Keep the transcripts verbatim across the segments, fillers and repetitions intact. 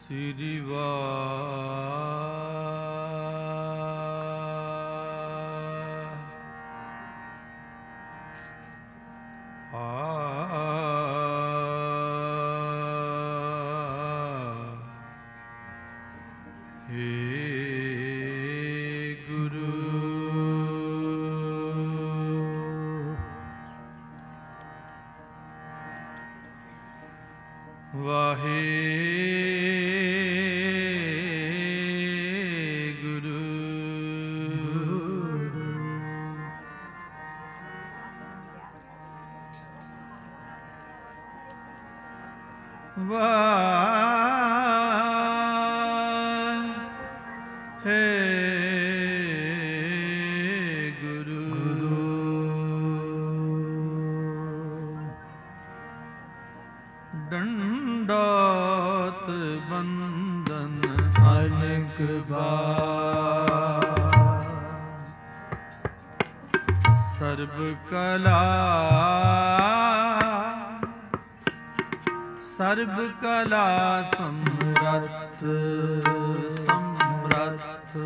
ਸ੍ਰੀ ਡੰਡਾਤ ਬੰਦਨ ਅਨਕ ਬਾਰ ਸਰਬ ਕਲਾ ਸਰਬ ਕਲਾ ਸਮਰੱਥ ਸਮਰੱਥ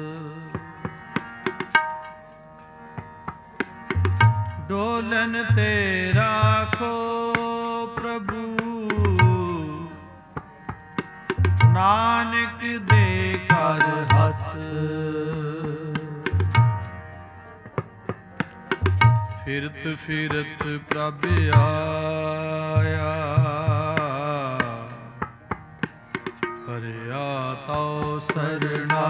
ਡੋਲਨ ਤੇ ਰਾਖੋ ਪ੍ਰਭੂ ਨਾਨਕ ਦੇ ਘਰ ਹੱਥ ਫਿਰਤ ਫਿਰਤ ਪ੍ਰਭ ਆਇਆ ਕਰਿਆ ਤਉ ਸਰਣਾ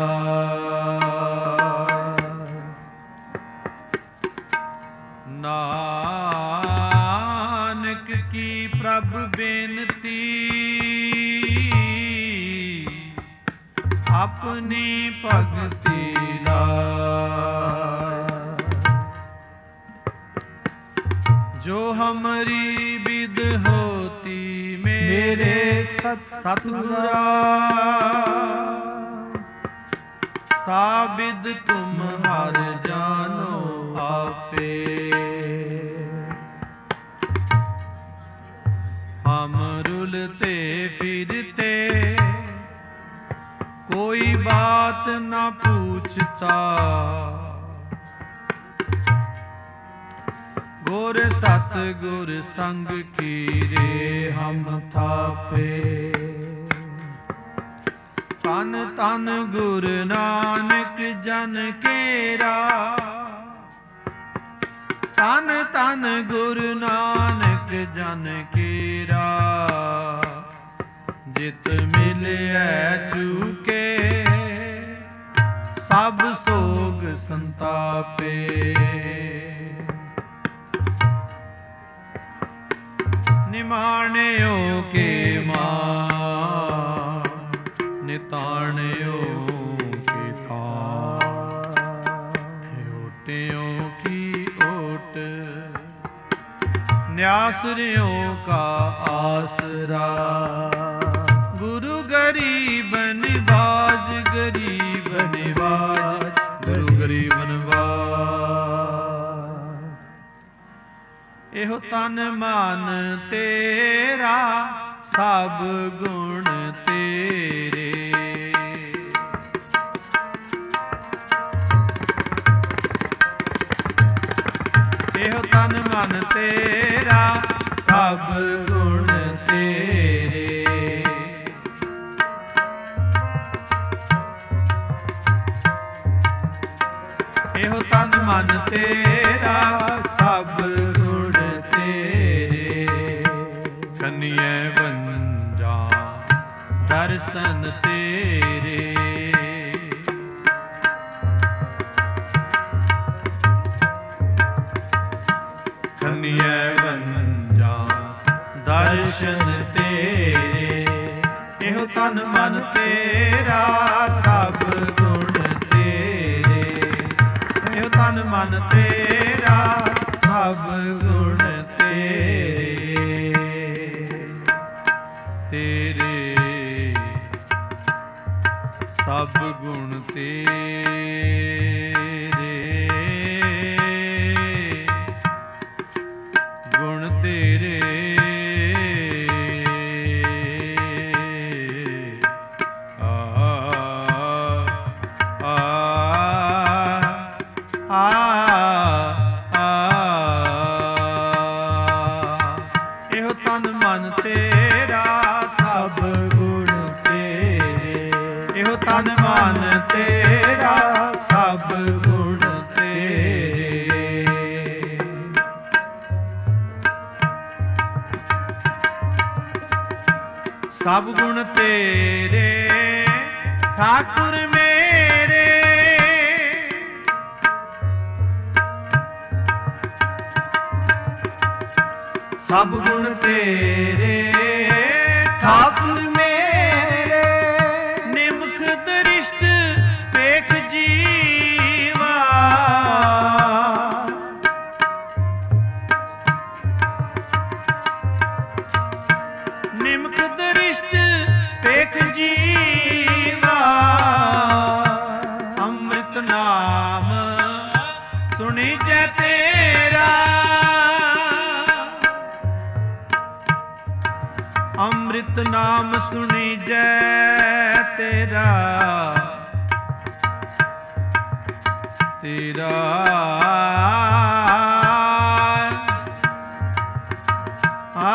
ਨਾਨਕ ਕੀ ਪ੍ਰਭ ਬੇਨਤੀ ਆਪਣੀ ਭਗਤੀ ਲਾਇ ਜੋ ਹਮਰੀ ਵਿਦ ਹੋਤੀ ਮੇਰੇ ਸਤਿਗੁਰਾ ਸਾਬਿਦ ਤੁਮ ਹਰ ਜਾਨੋ ਆਪੇ ਹਮ ਰੁਲਤੇ ਫਿਰਤੇ कोई बात न पूछता गुर सत गुर संग कीरे हम थापे तन तन गुर नानक जन केरा तन तन गुर नानक जन केरा जित मिलिया चूके सब सोग संतापे निमाणियो के मान निताणियो के तान ओटियों की ओट न्यासरियों का आसरा गुरु गरीब निवाज गरीब निवाज गुरु गरीब निवाज एहो तन मान तेरा सब गुण तेरे एहो तन मन तेरा सब गुण तेरे एहो तन मन तेरा सब गुण तेरे कन्ये वंजा दर्शन तेरे कन्ये वंजा दर्शन तेरे एहो तन मन तेरा सब गुण तन मन तेरा सब गुण तेरे तेरे सब गुण तेरे गुण तेरे ਤਨ ਮਨ ਤੇਰਾ ਸਭ ਗੁਣ ਤੇਰੇ। ਸਭ ਗੁਣ ਤੇਰੇ ਠਾਕੁਰ ਮੇਰੇ, ਸਭ ਗੁਣ ਤੇਰੇ ਠਾਕੁਰ ਮੇਰੇ, ਨਿਮਖ ਦ੍ਰਿਸ਼ਟ ਵੇਖ ਜੀਵਾ, ਨਿਮਖ ਦ੍ਰਿਸ਼ਟ ਵੇਖ ਜੀਵਾ, ਅੰਮ੍ਰਿਤ ਨਾਮ ਸੁਣੀ ਜੈ ਤੇਰਾ, ਅੰਮ੍ਰਿਤ ਨਾਮ ਸੁਣੀ ਜੈ ਤੇਰਾ, ਤੇਰਾ ਆ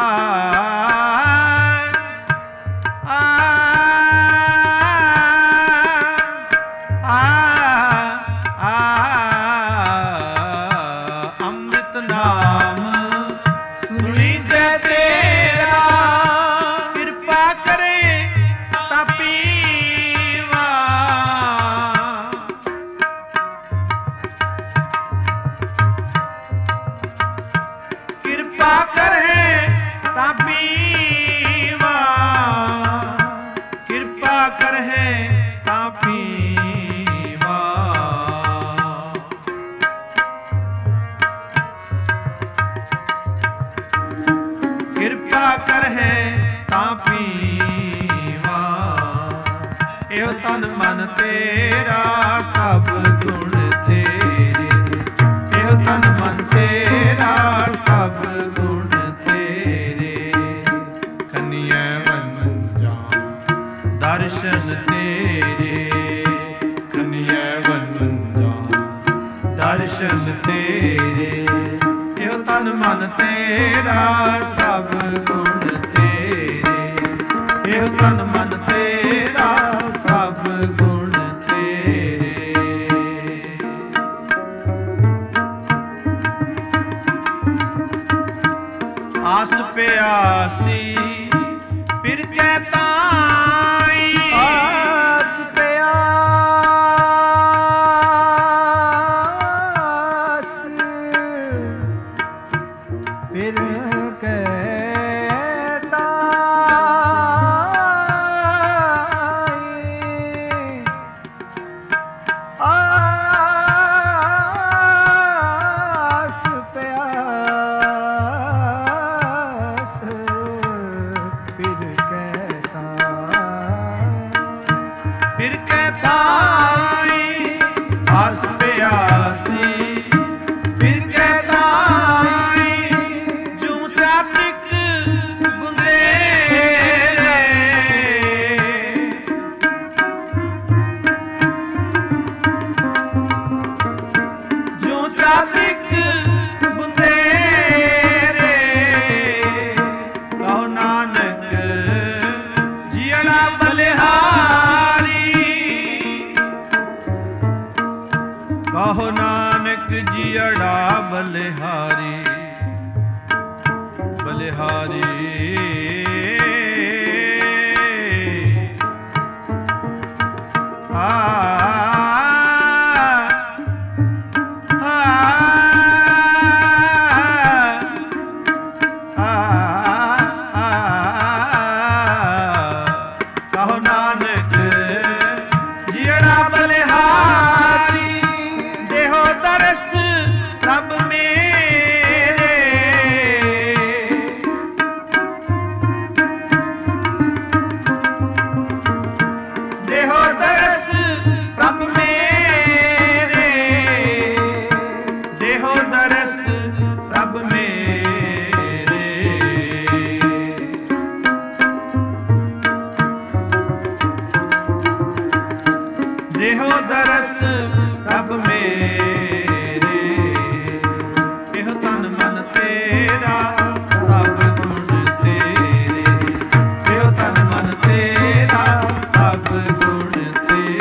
ਤਨ ਮਨ ਤੇਰਾ ਸਭ ਗੁਣ ਤੇਰੇ, ਇਹੋ ਤਨ ਮਨ ਤੇਰਾ ਸਭ ਗੁਣ ਤੇਰੇ, ਕੰਨਿਆ ਵੰਜਾ ਦਰਸ਼ਨ ਤੇਰੇ, ਕੰਨਿਆ ਵੰਜਾ ਦਰਸ਼ਨ ਤੇਰੇ, ਇਹੋ ਤਨ ਮਨ ਤੇਰਾ ਸਭ ਗੁਣ ਤੇਰੇ, ਇਹੋ ਤਨ ਮਨ ਤੇਰਾ ਸਭ ਗੁਣ ਤੇਰੇ। ਆਸ ਪਿਆਸੀ ਫਿਰ ਕੈ ਤਾਈ, ਆਸ ਪਿਆਸ ਫਿਰ ਕੈ ਕਹੋ ਨਾਨਕ ਜੀਅੜਾ ਬਲਿਹਾਰੀ, ਬਲਿਹਾਰੀ ਆ ਕਹੋ ਨਾਨਕ ਜੀਅੜਾ ਬਲਿਹਾਰੀ, ਦੇਹੋ ਦਰਸ ਪ੍ਰਭ ਮੇਰੇ, ਦੇਹੋ ਦਰਸ ਪ੍ਰਭ ਮੇਰੇ, ਦੇਹੋ ਦਰਸ ਪ੍ਰਭ ਮੇਰੇ, ਦੇਹੋ ਦਰਸ ਪ੍ਰਭ ਮੇਰੇ, ਇਹੋ ਤਨ ਮਨ ਤੇਰਾ ਸਭ ਗੁਣ ਤੇਰੇ, ਇਹੋ ਤਨ ਮਨ ਤੇਰਾ ਸਭ ਗੁਣ ਤੇਰੇ।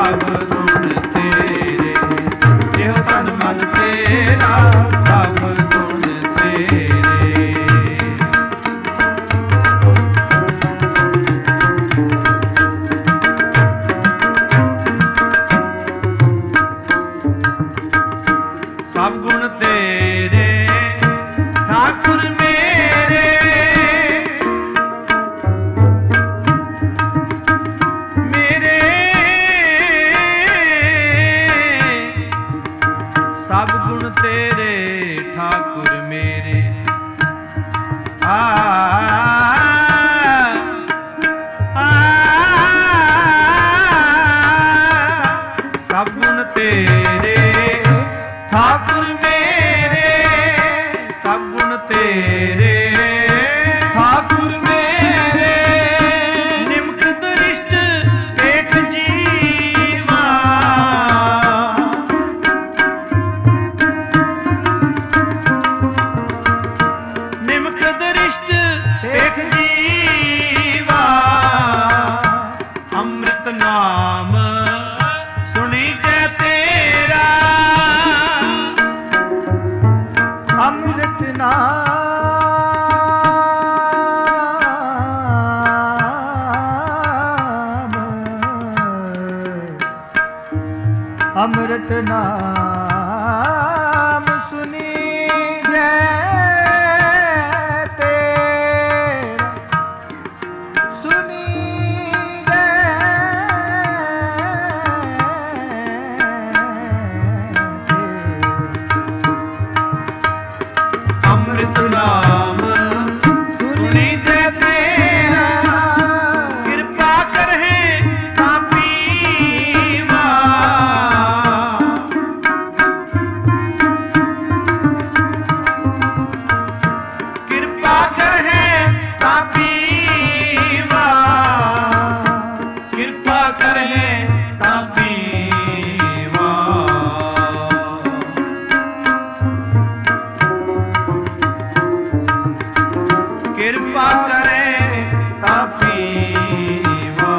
ਸਭ ਗੁਣ ਤੇਰੇ। ਇਹੋ ਤਨ ਮਨ ਤੇਰਾ ਸਭ ਗੁਣ ਤੇਰੇ। ਸਭ ਗੁਣ ਤੇਰੇ ਠਾਕੁਰ ਮੇਰੇ। ਮੇਰੇ ਸਭ ਗੁਣ ਤੇਰੇ ਠਾਕੁਰ ਮੇਰੇ। ਆ ਸਭ ਗੁਣ ਤੇਰੇ ਠਾਕੁਰ ਮੇਰੇ। ਸਭ ਗੁਣ ਤੇਰੇ ਠਾਕੁਰ ਮੇਰੇ। ਨਿਮਕ ਦ੍ਰਿਸ਼ਟ ਏਕ ਜੀਵਾ। ਨਿਮਕ ਦ੍ਰਿਸ਼ਟ ਏਕ ਜੀਵਾ। ਅੰਮ੍ਰਿਤ ਨਾਮ ਸੁਣੀ ਜੈ ਤੇਰਾ। ਅੰਮ੍ਰਿਤ ਨਾਮ ਅੰਮ੍ਰਿਤ ਨਾਮ ਸੁਣੀ ਜੈ ਤੇਰਾ। ਸੁਣੀ ਜੈ ਅੰਮ੍ਰਿਤ ਨਾਮ ਸੁਣੀ ਜੈ ਤੇਰਾ। ਕਿਰਪਾ ਕਰਹਿ ਤਾਂ ਪੀਵਾ। ਕਿਰਪਾ ਕਰਹਿ ਤਾਂ ਪੀਵਾ। ਕਿਰਪਾ ਕਰਹਿ ਤਾਂ ਪੀਵਾ। ਕਿਰਪਾ ਕਰੇ ਤਾਂ ਪੀਵਾ।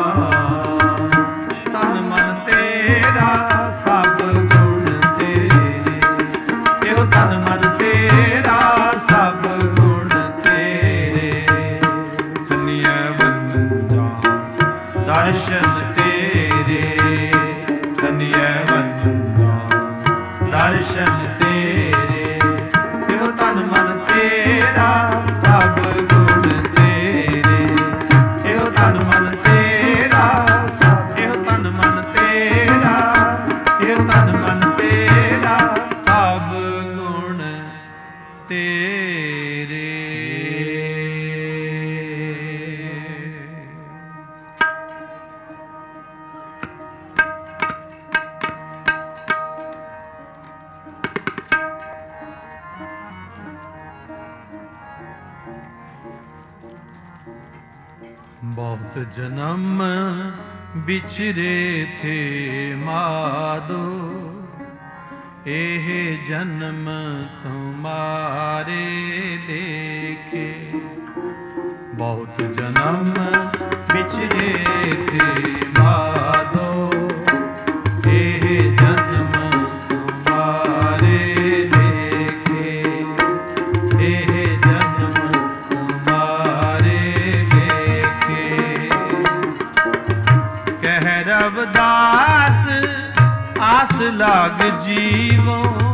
ਤਨ ਮਨ ਤੇਰਾ ਸਭ ਗੁਣ ਤੇਰੇ। ਇਹੋ ਤਨ ਮਨ ਤੇਰਾ ਸਭ ਗੁਣ ਤੇਰੇ। ਧੰਨਿਆ ਬੰਦਾ ਦਰਸ਼ਨ ਤੇਰੇ। ਧੰਨਿਆ ਬੰਦਾ ਦਰਸ਼ਨ ਤੇਰੇ। ਇਹੋ ਤਨ ਮਨ ਤੇਰਾ ਸਭ ਗੁਣ ਤੇਰੇ। ਇਹੋ ਤਨ ਮਨ ਤੇਰਾ। ਇਹੋ ਤਨ ਮਨ ਤੇਰਾ। ਇਹੋ ਤਨ ਮਨ ਤੇਰਾ ਸਭ ਗੁਣ ਤੇਰੇ। बहुत जन्म बिछरे थे माधो। एह जन्म तुम्हारे देखे। बहुत जन्म बिछरे थे माधो। एह जन्म तुम्हारे देखे। एह जन्म तुम्हारे देखे। कह रविदास आस लाग जीवो।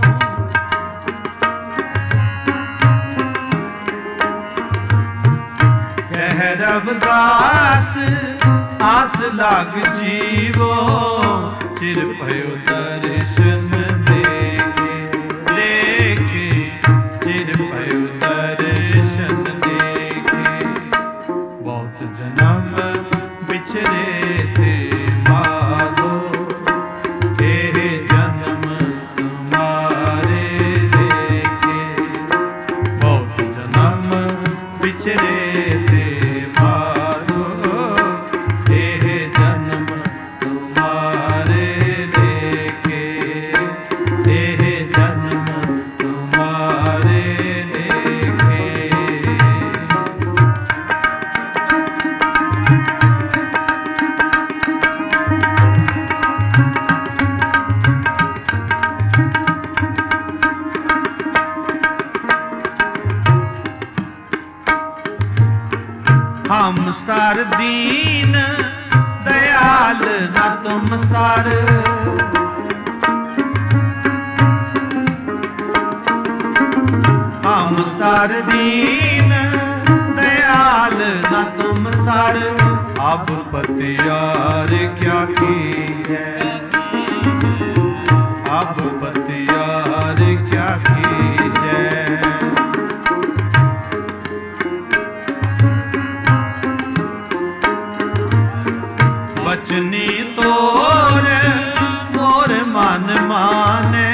कह रविदास आस लाग जीवो। चिर भयो दर्शन देखे। लेखे चिर भयो दर्शन देखे। बहुत जन्म बिछरे थे माधो। एह जन्म तुम्हारे देखे। बहुत जन्म बिछरे थे माधो। एह जन्म तुम्हारे देखे। सार दीन दयाल न तुम सार। हम सार दीन दयाल न तुम सार। अब पतियार क्या कीजै, अब पतियार क्या कीजै। बचनी तोर मोर मन माने,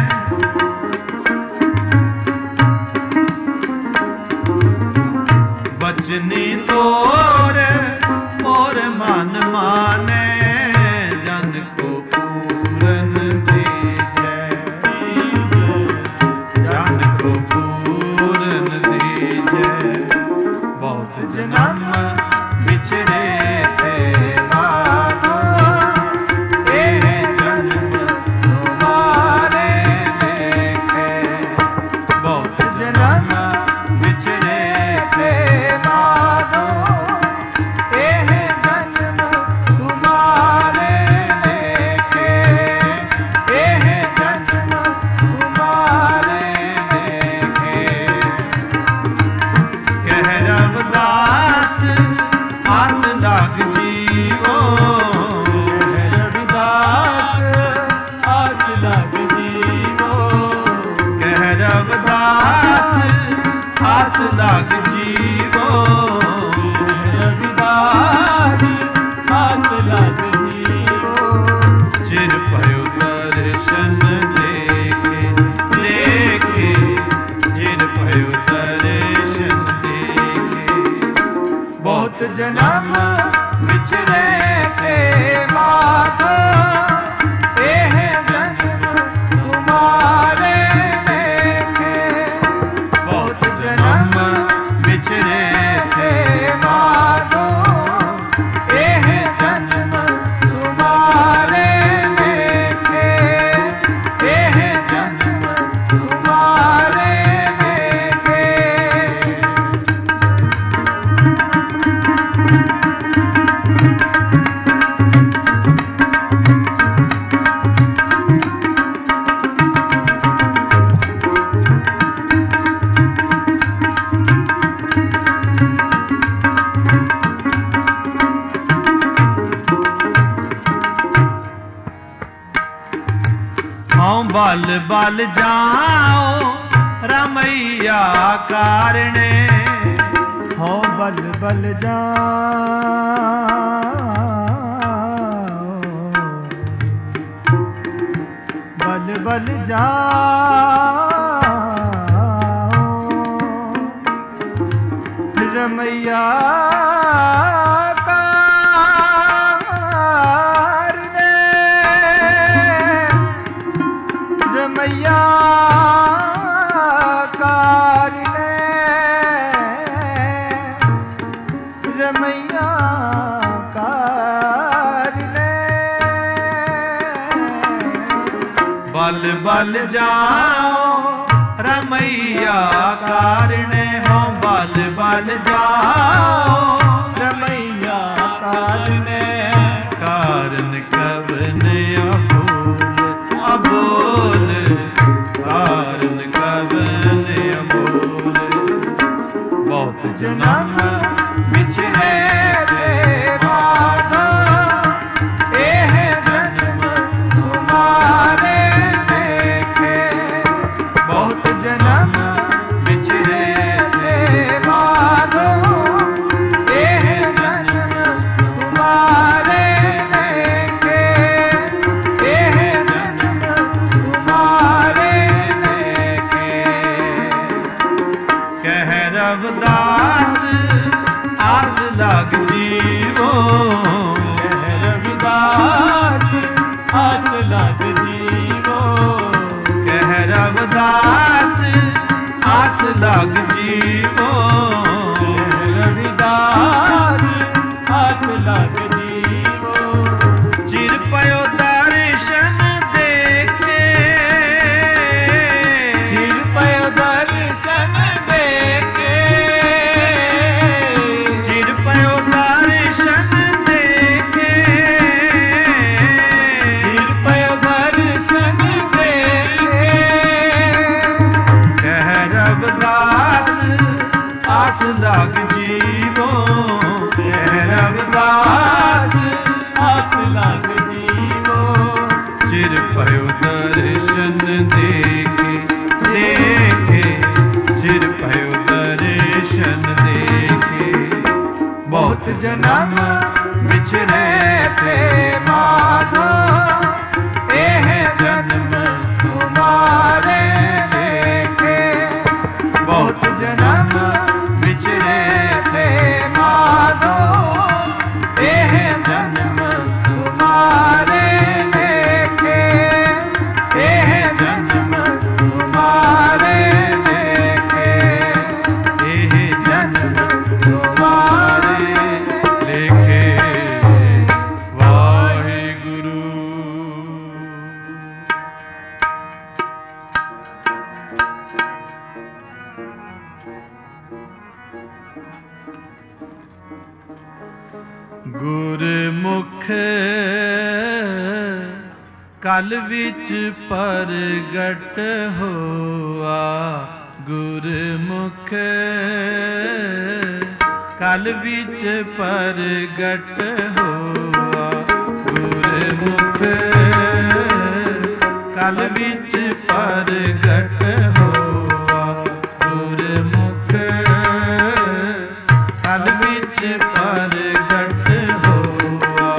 बचनी तोर मोर मन माने। जन को पूरन दीजै, जन को पूरन दीजै। बहुत जन्म बिछड़े थे भागो, ए जन्म तुम्हारे लेके। बहुत जन्म बिछड़े थे भागो, ए जन्म तुम्हारे लेके, ए जन्म तुम्हारे लेके। कह रविदास आस लाग जीवो, रविदास आस लाग जीवो। कह रविदास आस लाग जीवो, रविदास आस लाग जीवो। चिर पयो दर्शन लेके, लेके चिर पयो दर्शन लेके। बहुत जन्म बिछड़े थे माधो, एह जन्म तुम्हारे लेके। बहुत जन्म बिछड़े थे माधो, एह जन्म तुम्हारे लेके, एह जन्म तुम्हारे लेके। हाँ बल बल जाओ रमैया कारणे, हाँ बल बल जाओ, बल बल जाओ रमैया कारणे, रमैया कारणे, रमैया कारणे। बल बल जाओ रमैया कारणे, हो बल बल जाओ रमैया कारणे। कारण कवन अबोल, अबोल कारण कवन अबोल। बहुत जन्म बिछड़े थे माधो, एह जन्म तुम्हारे लेके। बहुत जन्म बिछड़े थे माधो, एह जन्म तुम्हारे लेके, ਲਗ ਜੀਵੋ ਰਵਿਦਾਸ ਆਸ ਲਗ ਜੀਵੋ ਚਿਰ ਭਇਓ ਦਰਸ਼ਨ ਦੇਖੇ ਦੇਖੇ ਚਿਰ ਭਇਓ ਦਰਸ਼ਨ ਦੇਖੇ ਬਹੁਤ ਜਨਮ ਵਿਛੜੇ ਤੇ ਮਾਧੋ ਇਹ ਜਨਮ ਤੁਮਾਰੇ ਦੇਖੇ ਬਹੁਤ ਜਨਮ ਵਿਛੜੇ ਤੇ ਮਾਧੋ ਇਹ ਜਨਮ ਤੁਮਾਰੇ ਦੇਖੇ ਇਹ ਜਨਮ ਤੁਮਾਰੇ ਦੇਖੇ ਇਹ ਜਨਮ ਤੁਮਾਰੇ ਲੇਖੇ ਵਾਹਿਗੁਰੂ। ਗੁਰਮੁਖ ਕਲ ਵਿੱਚ ਪ੍ਰਗਟ ਹੋਆ ਗੁਰਮੁਖ ਕਲ ਵਿੱਚ ਪ੍ਰਗਟ ਹੋਆ ਗੁਰਮੁਖ ਕਲ ਵਿੱਚ ਪ੍ਰਗਟ ਹੋਆ ਗੁਰਮੁਖ ਕਲ ਵਿੱਚ ਪ੍ਰਗਟ ਹੋਆ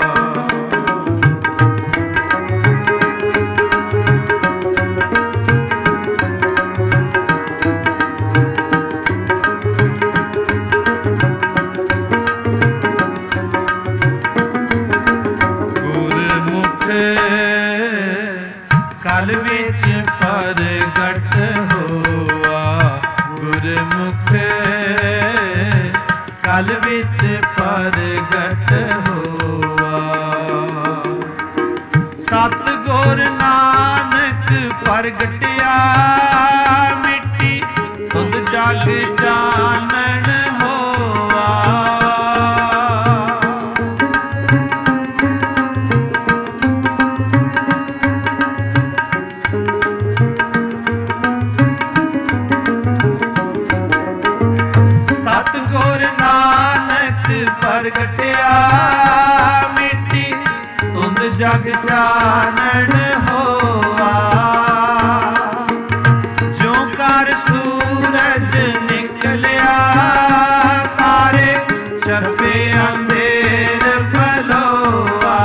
ਗੁਰਮੁਖ ਕਲ ਵਿੱਚ ਪ੍ਰਗਟ ਹੋਆ ਗੁਰਮੁਖ ਕਲ ਵਿੱਚ ਪ੍ਰਗਟ ਹੋਆ ਸਤਿਗੁਰ ਨਾਨਕ ਪ੍ਰਗਟਿਆ ਮਿੱਟੀ ਤੁਧ ਜਗ ਚਾਨਣ ਹੋਆ ਸਤਿਗੁਰ ਨਾਨਕ ਪ੍ਰਗਟਿਆ ਮਿੱਟੀ ਤੁਧ ਜਗ ਚਾਨਣ ਹੋਆ ਜੋ ਕਰ ਸੂਰਜ ਨਿਕਲਿਆ ਤਾਰੇ ਛਪੇ ਅੰਧੇਰ ਭਲੋਆ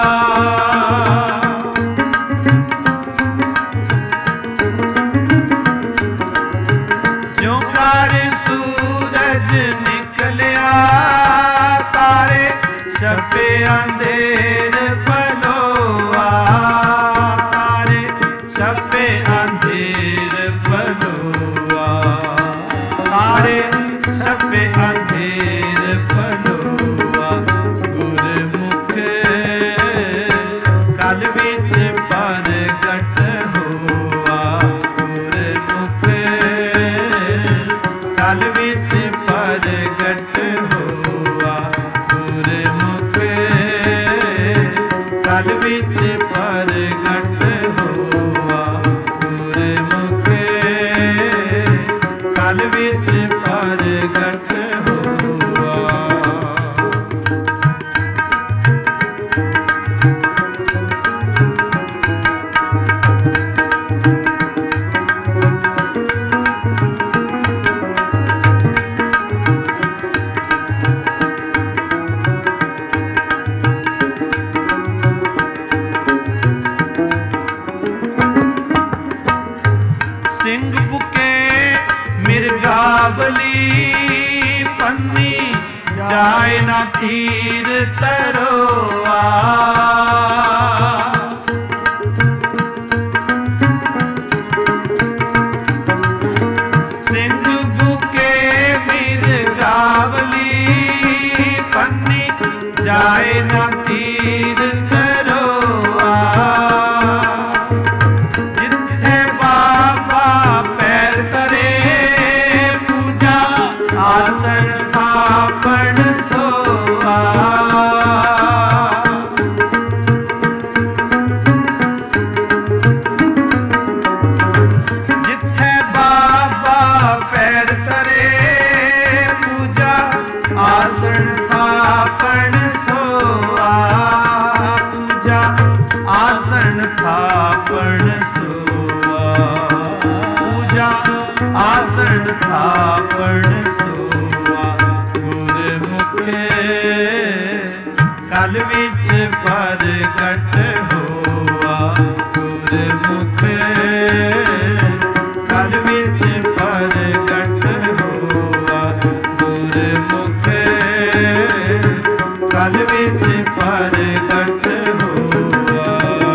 ਜੋ ਕਰ ਸੂਰਜ ਨਿਕਲਿਆ ਤਾਰੇ ਛਪੇ ਅੰਧੇਰ ਭਲੋਆ ਤਾਰੇ ਛਪੇ ਅੰਧੇਰ ਭਲੋਆ ਤਾਰੇ ਛਪੇ ਅੰਧੇਰ ਭਲੋਆ ਗੁਰਮੁਖ ਕਲ ਵਿੱਚ ਪ੍ਰਗਟ ਹੋਆ ਗੁਰਮੁਖ ਕਲ ਵਿੱਚ ਪ੍ਰਗਟ ਹੋਆ ਗੁਰਮੁਖ ਕਲ ਵਿੱਚ ਪ੍ਰਗਟ ਹੋਆ ਗੁਰਮੁਖ ਕਲ ਵਿੱਚ ਪ੍ਰਗਟ ਹੋਆ ਸਿੰਘ ਬੁਕੇ ਮਿਰਗਾਵਲੀ ਪੰਨੀ ਜਾਏ ਨਾ ਤੀਰ ਤਰੋਆ ਸਿੰਘ ਬੁਕੇ ਮਿਰਗਾਵਲੀ ਪੰਨੀ ਜਾਏ ਨਾ ਤੀਰ ਤਰੋਆ ਜਿੱਥੇ ਬਾਬਾ ਪੈਰ ਕਰੇ ਪੂਜਾ ਆਸਣ ਥਾਪਣ ਸੋਆ ਥਾਪਣ ਸੋਆ, ਪੂਜਾ ਆਸਣ ਥਾਪਣ ਸੋਆ। ਗੁਰਮੁਖੇ ਕਲ ਵਿੱਚ ਪ੍ਰਗਟ ਹੋਆ, ਗੁਰਮੁਖੇ ਕਲ ਵਿੱਚ ਪ੍ਰਗਟ ਹੋਆ, ਗੁਰਮੁਖੇ ਕਲ ਵਿੱਚ ਪ੍ਰਗਟ ਹੋਆ।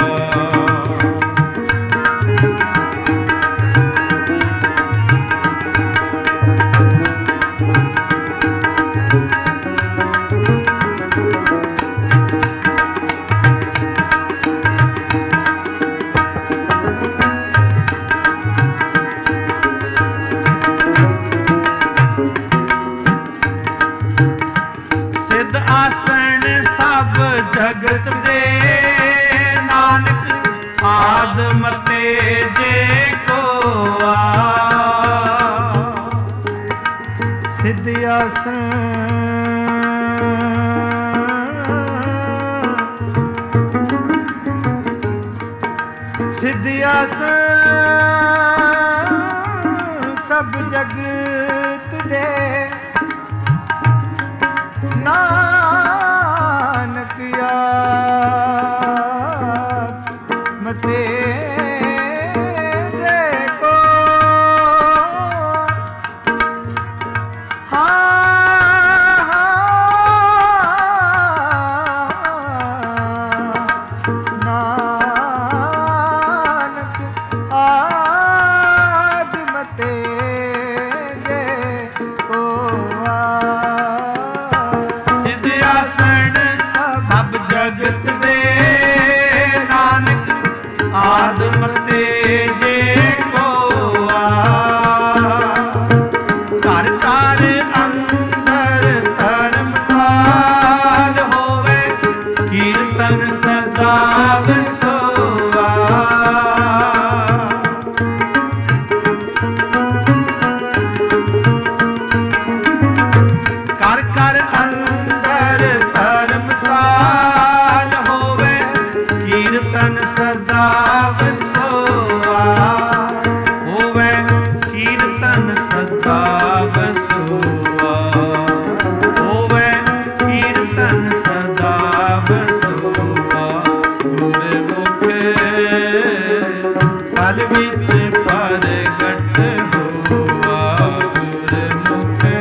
ਆਸਣ ਸਭ ਜਗਤ ਦੇ, ਨਾਨਕ ਆਦਮ ਤੇ ਜੇ ਕੋਆ। ਸਿੱਧ ਆਸਣ ਸਿੱਧ ਆਸਣ ਸਭ ਜਗਤ ਦੇ, ਨਾਨਕ ਆਤਮ ਤੇ ਜੇ ਕੋ। ਹਾਂ ਨਾਨਕ ਆਤਮ ਤੇ ਜੇ ਕੋ। ਸਭ ਜਗਤ ਦੇ, ਨਾਨਕ ਆਦਮ ਤੇ ਜੇ ਕੋਆ। ਘਰ ਘਰ ਅੰਦਰ ਧਰਮਸਾਲ ਹੋਵੇ, ਕੀਰਤਨ ਸਦਾ ਵਸੋਆ। ਘਰ ਘਰ ਅੰਦਰ ਧਰਮਸਾਲ ਹੋਵੇ, ਕੀਰਤਨ ਸਦਾ ਵਸੋਆ। ਹੋਵੇ ਕੀਰਤਨ ਸਦਾ ਵਸੋਆ, ਹੋਵੇ ਕੀਰਤਨ ਸਦਾ ਵਸੋਆ। ਗੁਰਮੁਖੇ ਕਲ ਵਿੱਚ ਪ੍ਰਗਟ ਹੋਆ, ਗੁਰਮੁਖੇ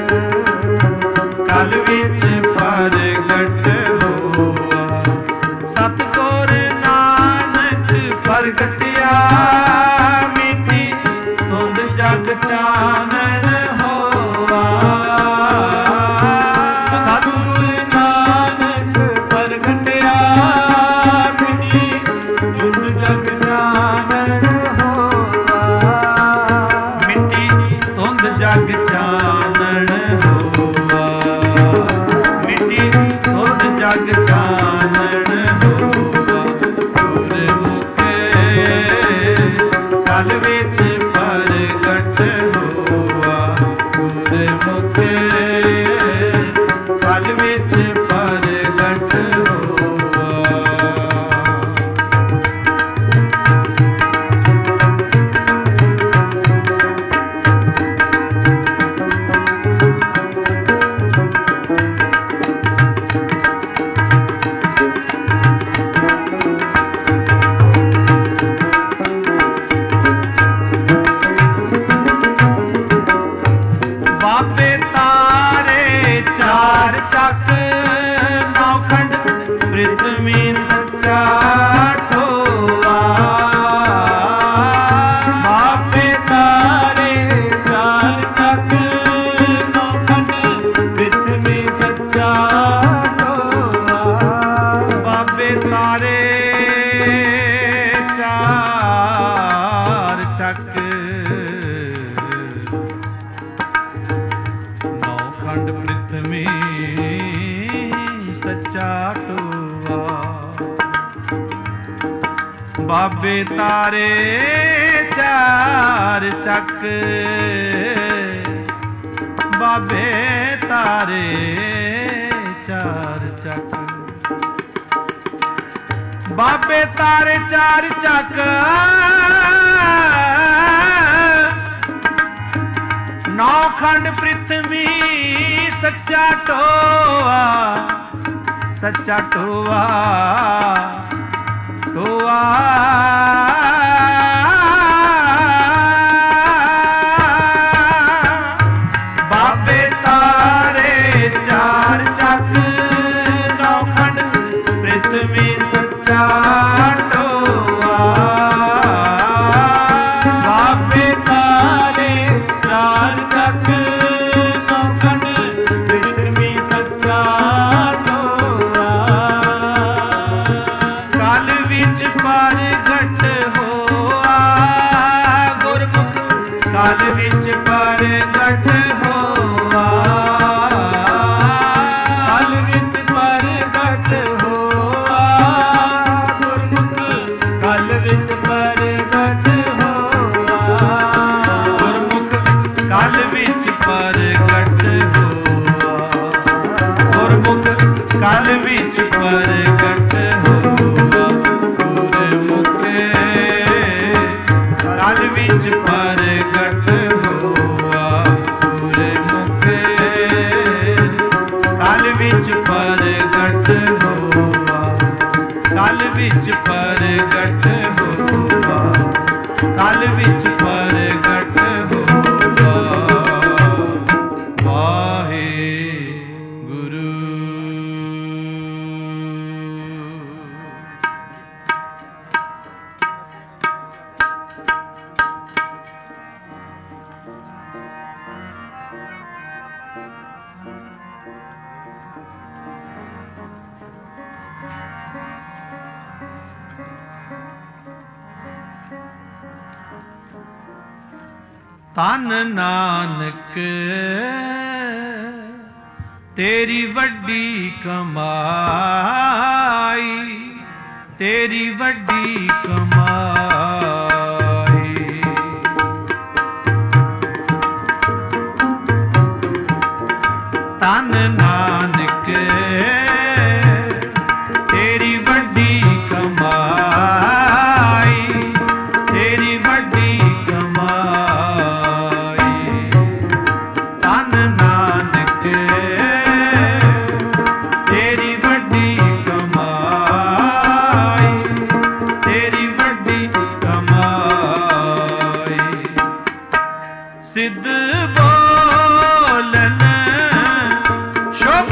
ਕਲ ਵਿੱਚ ਪ੍ਰਗਟ ਹੋਆ। ਸਤਿਗੁਰ ਨਾਨਕ ਪ੍ਰਗਟਿਆ, ਮਿਟੀ ਧੁੰਦ ਜਗ ਚਾਨਣ ਹੋਆ। ਸਤਿਗੁਰ ਨਾਨਕ ਪ੍ਰਗਟਿਆ, ਮਿਟੀ ਧੁੰਦ ਜਗ ਚਾਨਣ ਹੋਆ। ਮਿਟੀ ਧੁੰਦ ਜਗ ਚਾਨਣ ਹੋਆ, ਮਿਟੀ ਧੁੰਦ ਜਗ ਚਾਨਣ ਹੋਆ। ਗੁਰਮੁਖੇ ਕਲ ਵਿੱਚ ਪ੍ਰਗਟ ਹੋਆ, ਗੁਰਮੁਖੇ ਕਲ ਵਿੱਚ ਪ੍ਰਗਟ ਹੋਆ। ਬਾਬੇ ਤਾਰੇ ਚਾਰ ਚੱਕ, ਨੌਖੰਡ ਪ੍ਰਿਥਵੀ ਸੱਚਾ ਢੋਆ। ਬਾਬੇ ਤਾਰੇ ਚਾਰ ਚੱਕ, ਨੌਖੰਡ ਪ੍ਰਿਥਵੀ ਸੱਚਾ ਢੋਆ। ਬਾਬੇ ਤਾਰੇ ਚਾਰ ਚੱਕ, ਨੌਖੰਡ ਪ੍ਰਿਥਵੀ ਸੱਚਾ ਢੋਆ। ਬਾਬੇ ਤਾਰੇ ਚਾਰ ਚੱਕ, ਬਾਬੇ ਤਾਰੇ ਚਾਰ ਚੱਕ। ਬਾਬੇ ਤਾਰੇ ਚਾਰ ਚੱਕ ਨੌ ਖੰਡ ਪ੍ਰਿਥਵੀ ਸੱਚਾ ਟੋਆ ਸੱਚਾ ਟੋਆ ਟੋਆ ਬਾਬੇ ਤਾਰੇ ਚਾਰ ਚੱਕ ਨੌ ਖੰਡ ਪ੍ਰਿਥਵੀ ਸੱਚਾ ਟੋਆ ਬਾਬੇ ਤਾਰੇ ਚਾਰ ਚੱਕ ਨੌ ਖੰਡ ਪ੍ਰਿਥਵੀ ਸੱਚਾ ਟੋਆ ਕਲ ਵਿੱਚ ਪ੍ਰਗਟ ਹੋਆ ਗੁਰਮੁਖ ਕਲ ਵਿੱਚ ਪ੍ਰਗਟ ਹੋਆ ਕਲ ਵਿੱਚ ਪ੍ਰਗਟ ਹੋਆ ਗੁਰਮੁਖ ਕਲ ਵਿੱਚ ਪ੍ਰਗਟ ਹੋਆ ਗੁਰਮੁਖ ਕਲ ਵਿੱਚ ਪ੍ਰਗਟ ਹੋਆ ਗੁਰਮੁਖ ਕਲ ਵਿੱਚ ਪ੍ਰਗਟ ਹੋਆ ਗੁਰਮੁਖ ਕਲ ਵਿੱਚ ਪ੍ਰਗਟ ਹੋਆ ਗੁਰਮੁਖ ਕਲ ਵਿੱਚ ਪ੍ਰਗਟ ਹੋਆ ਕਲ ਵਿੱਚ ਪ੍ਰਗਟ ਹੋਆ ਕਲ ਵਿੱਚ ਪ੍ਰਗਟ ਹੋਆ ਵਾਹਿਗੁਰੂ। ਧੰਨ ਨਾਨਕ ਤੇਰੀ ਵੱਡੀ ਕਮਾਈ ਤੇਰੀ ਵੱਡੀ ਕਮਾਈ ਧੰਨ ਨਾਨਕ ਤੇਰੀ ਵੱਡੀ ਕਮਾਈ ਤੇਰੀ ਵੱਡੀ ਕਮਾਈ ਧੰਨ ਨਾਨਕ ਤੇਰੀ ਵੱਡੀ ਕਮਾਈ ਤੇਰੀ ਵੱਡੀ ਕਮਾਈ ਸਿੱਧ ਬੋਲਨ ਸ਼ੁਭ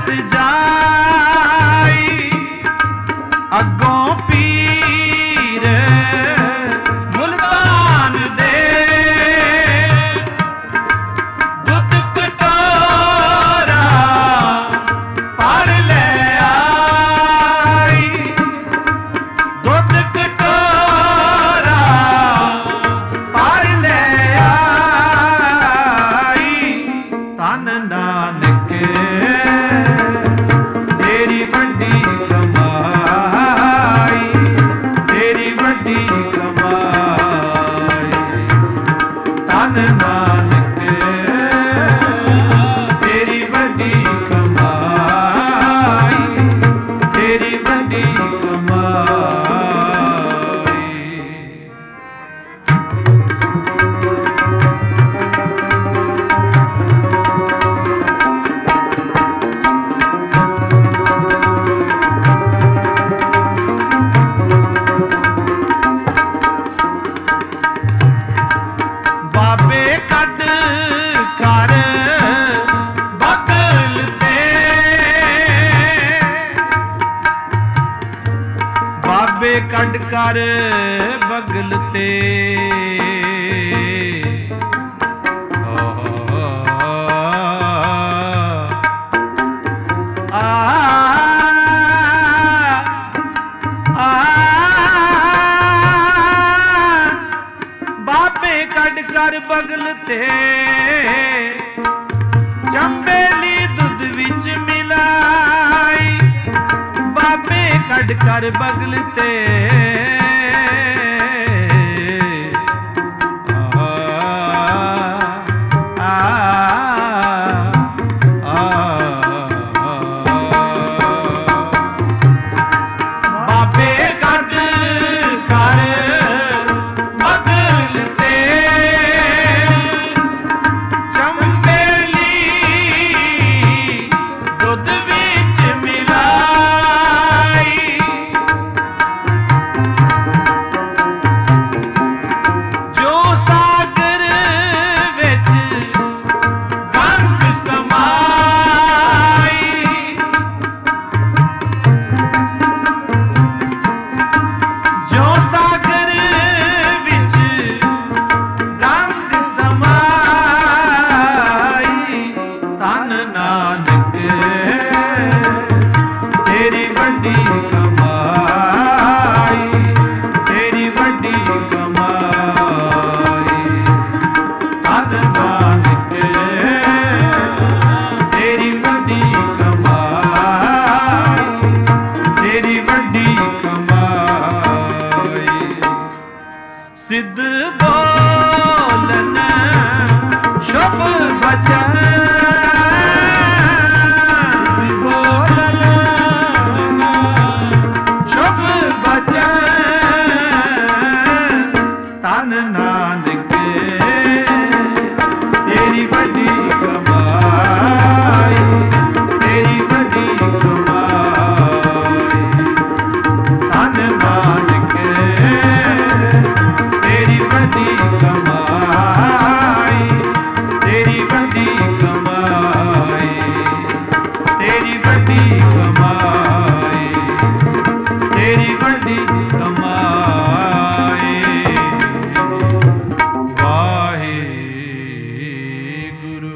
ਭਗਤ ਜਾਈ ਅੱਗੋਂ ਪੀਰ ਮੁਲਤਾਨ ਦੇ ਦੁੱਧ ਕਟੋਰਾ ਭਰ ਲੈ ਆਈ ਦੁੱਧ ਕਟੋਰਾ ਭਰ ਲੈ ਆਈ ਧੰਨ ਨਾਨਕ ਤੇਰੀ ਵੱਡੀ ਕਮਾਈ ਤੇਰੀ ਵੱਡੀ ਕਮਾਈ ਧੰਨ ਨਾਨਕ ਤੇਰੀ ਵੱਡੀ ਕਮਾਈ ਤੇਰੀ ਵੱਡੀ ਕਮਾਈ। ਬਾਬੇ ਕੱਢ ਕਰ ਬਗਲ ਤੇ ਬਾਬੇ ਕੱਢ ਕਰ ਬਗਲ ਤੇ ਆ ਆ ਬਾਬੇ ਕੱਢ ਕਰ ਬਗਲ ਤੇ ਚੰਬੇਲੀ ਦੁੱਧ ਵਿੱਚ ਮਿਲਾਈ ਬਾਬੇ ਕੱਢ ਕਰ ਬਗਲ ਤੇ ਆ ਆ ਆ ਬਾਬੇ ਕੱਢ ਕਰ ਬਗਲ ਤੇ ਚੰਬੇਲੀ ਦੁੱਧ ਵਿੱਚ ਮਿਲਾਈ ਜੋ ਸਾਗਰ ਵਿੱਚ ਗੰਗ ਸਮਾਈ ਜੋ ਸਾਗਰ ਵਿੱਚ ਗੰਗ ਸਮਾਈ ਧੰਨ ਨਾਨਕ ਤੇਰੀ ਵੱਡੀ ਕਮਾਈ ਤੇਰੀ ਵੱਡੀ ਕਮਾਈ ਧੰਨ ਨਾਨਕ ਤੇਰੀ ਵੱਡੀ ਕਮਾਈ ਤੇਰੀ ਵੱਡੀ ਕਮਾਈ। ਸਿੱਧ ਬੋਲਨ ਸ਼ੁਭ ਬਚਨ ਬੋਲਨ ਸ਼ੁਭ ਬਚਨ ਧੰਨ ਨਾਨਕ ਤੇਰੀ ਵੱਡੀ ਕਮਾਈ ਤੇਰੀ ਵੱਡੀ ਕਮਾਈ ਧੰਨ ਨਾਨਕ ਤੇਰੀ ਵੱਡੀ ਕਮਾਈ ਤੇਰੀ ਵੱਡੀ ਕਮਾਈ ਤੇਰੀ ਵੱਡੀ ਕਮਾਈ ਤੇਰੀ ਵੱਡੀ ਕਮਾਈ। ਵਾਹਿਗੁਰੂ।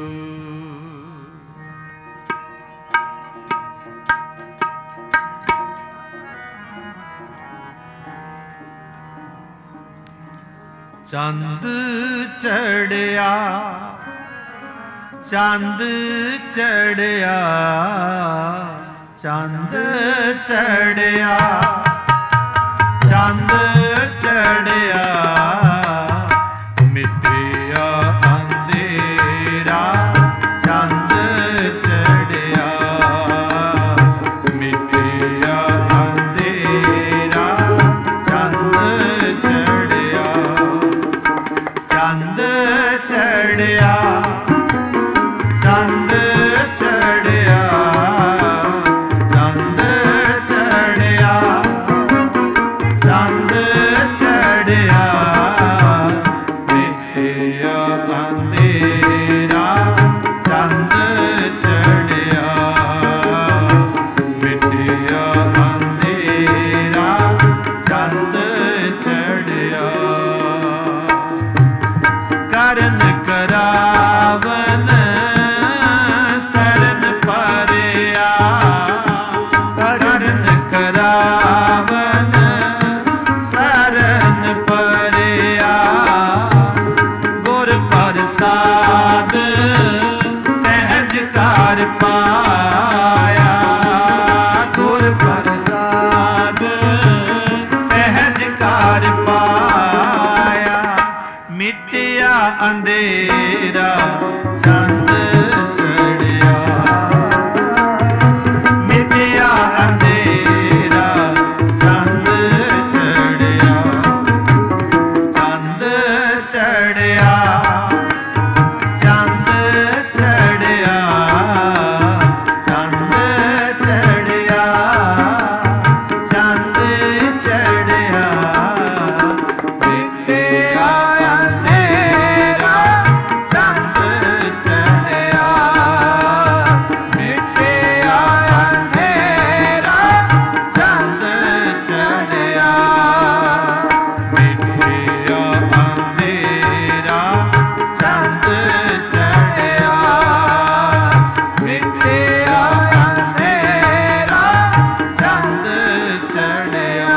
ਚੰਦ ਚੜਿਆ ਚੰਦ ਚੜਿਆ ਚੰਦ ਚੜਿਆ ਚੰਦ ਚੜਿਆ ਮਿਟਿਆ ਅੰਧੇਰਾ ਚੰਦ ਚੜਿਆ ਮਿਟਿਆ ਅੰਧੇਰਾ ਚੰਦ ਚੜਿਆ ਚੰਦ ਚੜਿਆ ਚੰਦ ਚੜਿਆ ਚੰਦ ਚੜਿਆ ਚੰਦ ਚੜਿਆ ਕਰਾਵਨ ਸਰਨ ਪਰਿਆ ਕਰਨ ਕਰਾਵਨ ਸਰਨ ਪਰਿਆ ਗੁਰ ਪ੍ਰਸਾਦ ਸਹਿਜ ਕਰ ਪਾਇਆ ਗੁਰ ਪ੍ਰਸਾਦ ਸਹਿਜ ਕਰ ਪਾਇਆ ਮਿਟਿਆ ਅੰਧੇਰਾ ਚੰਦ ਚੜਿਆ ਮਿਟਿਆ ਅੰਧੇਰਾ ਚੰਦ ਚੜਿਆ ਚੰਦ ਚੜਿਆ ਚੰਦ ਚੜਿਆ ਚੰਦ ਚੜਿਆ ਚੰਦ ਚੜਿਆ ਮਿਟਿਆ ਅੰਧੇਰਾ ਚੰਦ ਚੜਿਆ ਮਿਟਿਆ ਅੰਧੇਰਾ ਚੰਦ ਚੜਿਆ ਮਿਟਿਆ ਅੰਧੇਰਾ ਚੰਦ ਚੜਿਆ ਮਿਟਿਆ ਅੰਧੇਰਾ ਚੰਦ ਚੜਿਆ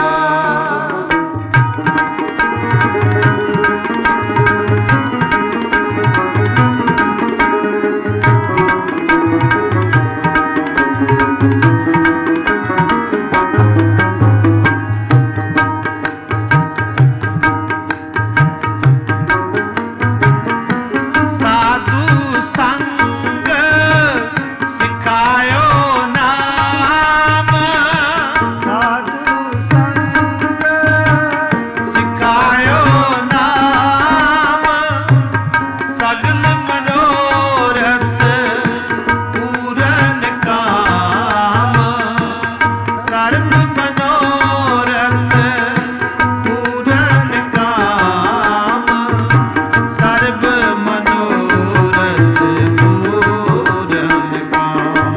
ਸਾਧੂ ਸੰਗ ਸਿਖਾਇਓ ਨਾਮ ਸਾਧੂ ਸੰਗ ਸਿਖਾਇਓ ਨਾਮ ਸਗਲ ਮਨੋਰਥ ਪੂਰਨ ਕਾਮ ਸਰਬ ਮਨੋਰਥ ਪੂਰਨ ਕਾਮ ਸਰਬ ਮਨੋਰਥ ਪੂਰਨ ਕਾਮ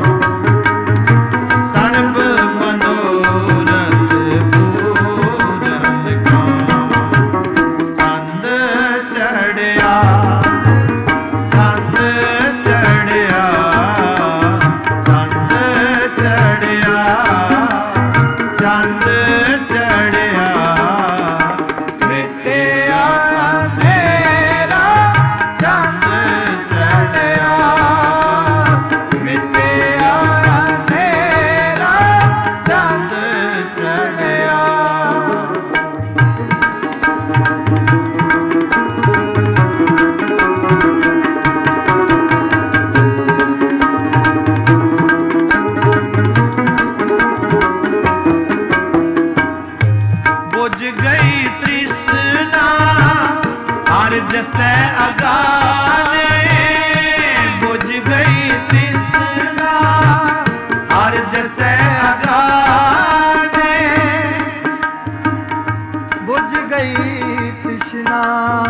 ਸਰਬ ਮਨੋਰਥ ਪੂਰਨ ਕਾਮ ਚੰਦ ਚੜਿਆ ਚੰਦ ਚੜਿਆ ਚੰਦ ਚੜਿਆ ਚੰਦ ਚੜਿਆ ਮਿਟਿਆ ਅੰਧੇਰਾ ਚੰਦ ਚੜਿਆ ਮਿਟਿਆ ਅੰਧੇਰਾ ਚੰਦ ਚੜਿਆ ਬੁਝ ਗਈ ਤ੍ਰਿਸ਼ਨਾ ਹਰ ਜਸੈ ਅਗਾਨੇ ਬੁਝ ਗਈ ਤ੍ਰਿਸ਼ਨਾ ਹਰ ਜਸੈ ਅਗਾਨੇ ਬੁਝ ਗਈ ਤ੍ਰਿਸ਼ਨਾ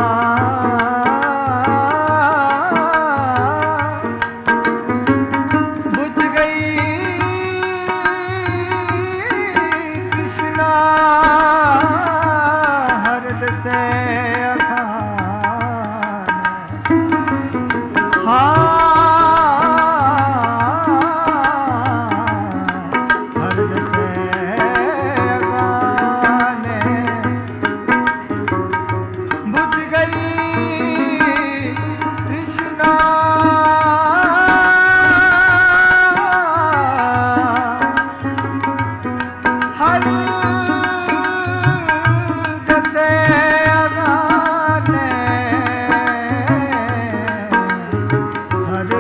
ਬੁਝ ਗਈ ਤ੍ਰਿਸ਼ਨਾ ਹਰ ਦਸੈ ਅਖਾਨ ਹਾਂ ਹਰ ਦਸੈ ਅਖਾਨ ਬੁਝ ਗਈ ਤ੍ਰਿਸ਼ਨਾ ਹਰ ਦਸੈ ਅਗਾਨੇ ਹਰ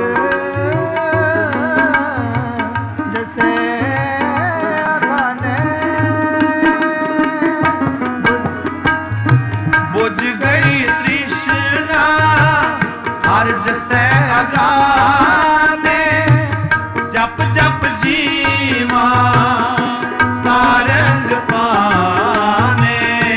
ਦਸੈ ਅਗਾਨੇ ਬੁਝ ਗਈ ਤ੍ਰਿਸ਼ਨਾ ਹਰ ਜਸੈ ਅਗਾਨੇ ਜਪ ਜਪ ਜੀਵਾ ਸਾਰੰਗ ਪਾਨੇ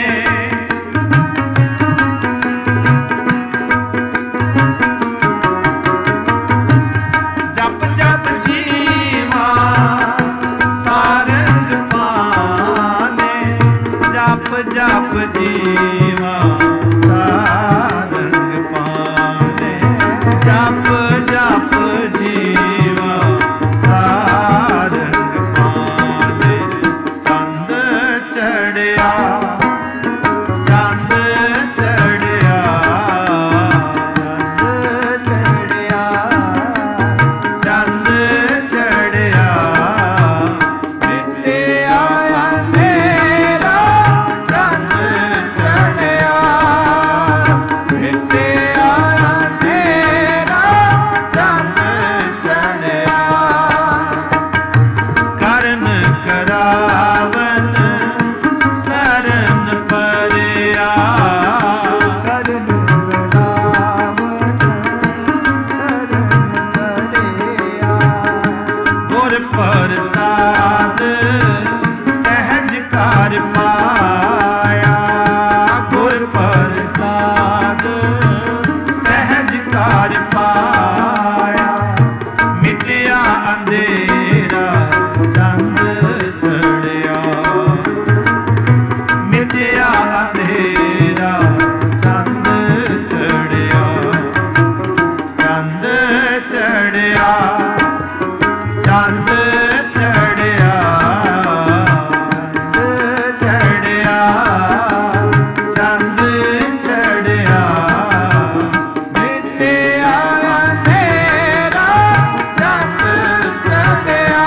ਜਪ ਜਪ ਜੀਵਾ ਸਾਰੰਗ ਪਾਨੇ ਜਪ ਜਪ ਜੀਵਾ ਸਾਰੰਗ ਪਾਨੇ ਜਪ ਚੜਿਆ ਚੰਦ ਚੜਿਆ ਚੜਿਆ ਚੰਦ ਚੜਿਆ ਮਿਟਿਆ ਅੰਧੇਰਾ ਚੰਦ ਚੜਿਆ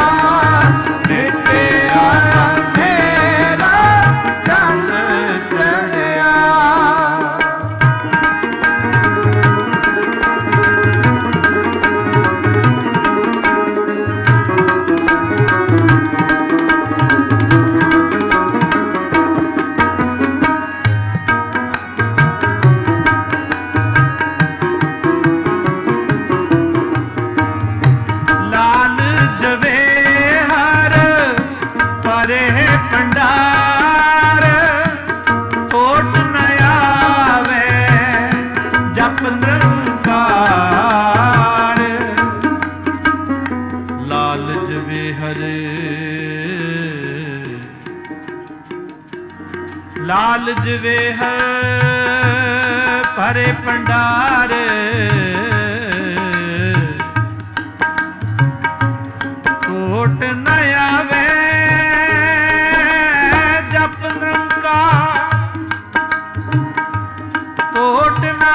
ਮਿਟਿਆ ਅੰਧੇਰਾ ਚੰਦ ਚੜਿਆ ਭੰਡਾਰ ਟੋਟ ਨ ਆਵੇ ਜਪ ਨਿਰੰਕਾਰ ਲਾਲਚ ਵੇ ਹਰੇ ਲਾਲਚ ਵੇ ਭਰੇ ਭੰਡਾਰ ਟੋਟ ਨ ਆਵੇ ਟੋਟ ਨਾ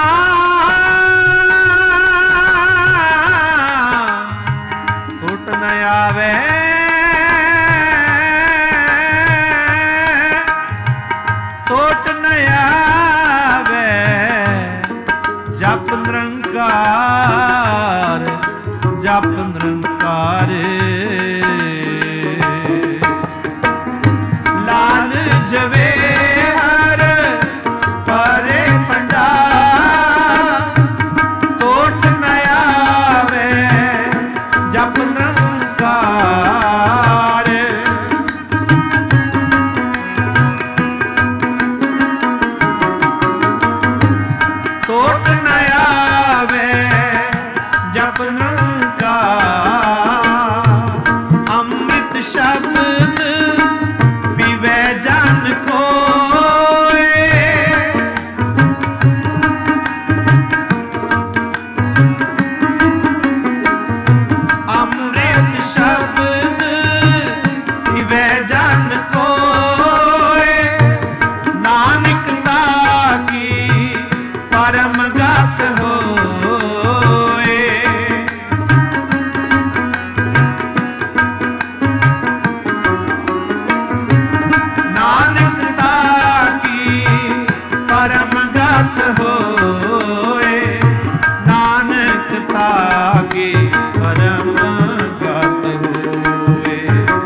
ਟੋਟ ਨਾ ਆਵੇ ਟੋਟ ਨਾ ਆਵੇ ਜਪ ਨਿਰੰਕਾਰ ਜਪ ਨਿਰੰਕਾਰ ਲਾਲ ਜਵੇ ਟੋਟ ਨ ਆਵੇ ਜਪ ਨਿਰੰਕਾਰ ਅੰਮ੍ਰਿਤ ਸ਼ਬਦ ਪੀਵੇ ਜਨ ਕੋਏ ਅੰਮ੍ਰਿਤ ਸ਼ਬਦ ਪੀਵੇ ਜਨ ਕੋਏ ਨਾਨਕ ਤਾ ਕੀ ਪਰਮ ਗਤ ਹੋਏ ਨਾਨਕ ਤਾ ਕੀ ਪਰਮ ਗਤ ਹੋਏ ਨਾਨਕ ਤਾ ਕੀ ਪਰਮ ਗਤ ਹੋਏ